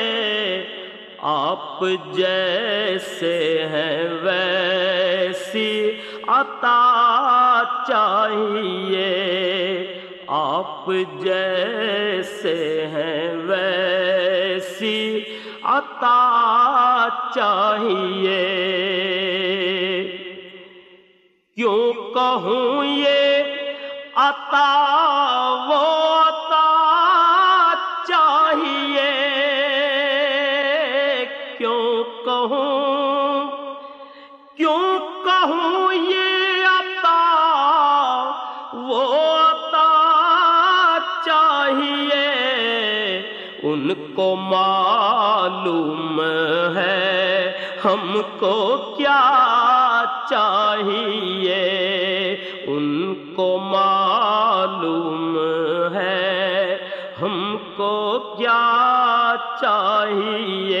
آپ جیسے ہیں ویسی عطا چاہیے، آپ جیسے ہیں ویسی عطا چاہیے، کیوں کہوں یہ عطا وہ عطا چاہیے، کیوں کہوں کیوں کہوں یہ عطا وہ عطا چاہیے، ان کو معلوم ہے ہم کو کیا چاہیے، ان کو معلوم ہے ہم کو کیا چاہیے،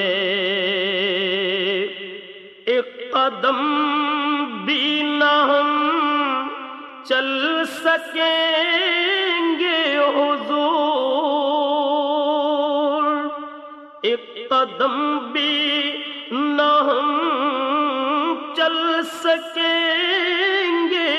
ایک قدم بھی نہ ہم چل سکیں گے حضور، ایک قدم بھی نہ ہم چل سکیں گے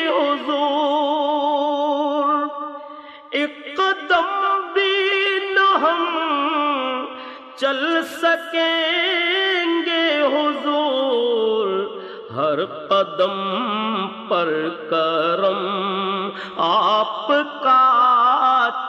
حضور، ایک قدم بھی نہ ہم چل سکیں گے حضور، ہر قدم پر کرم آپ کا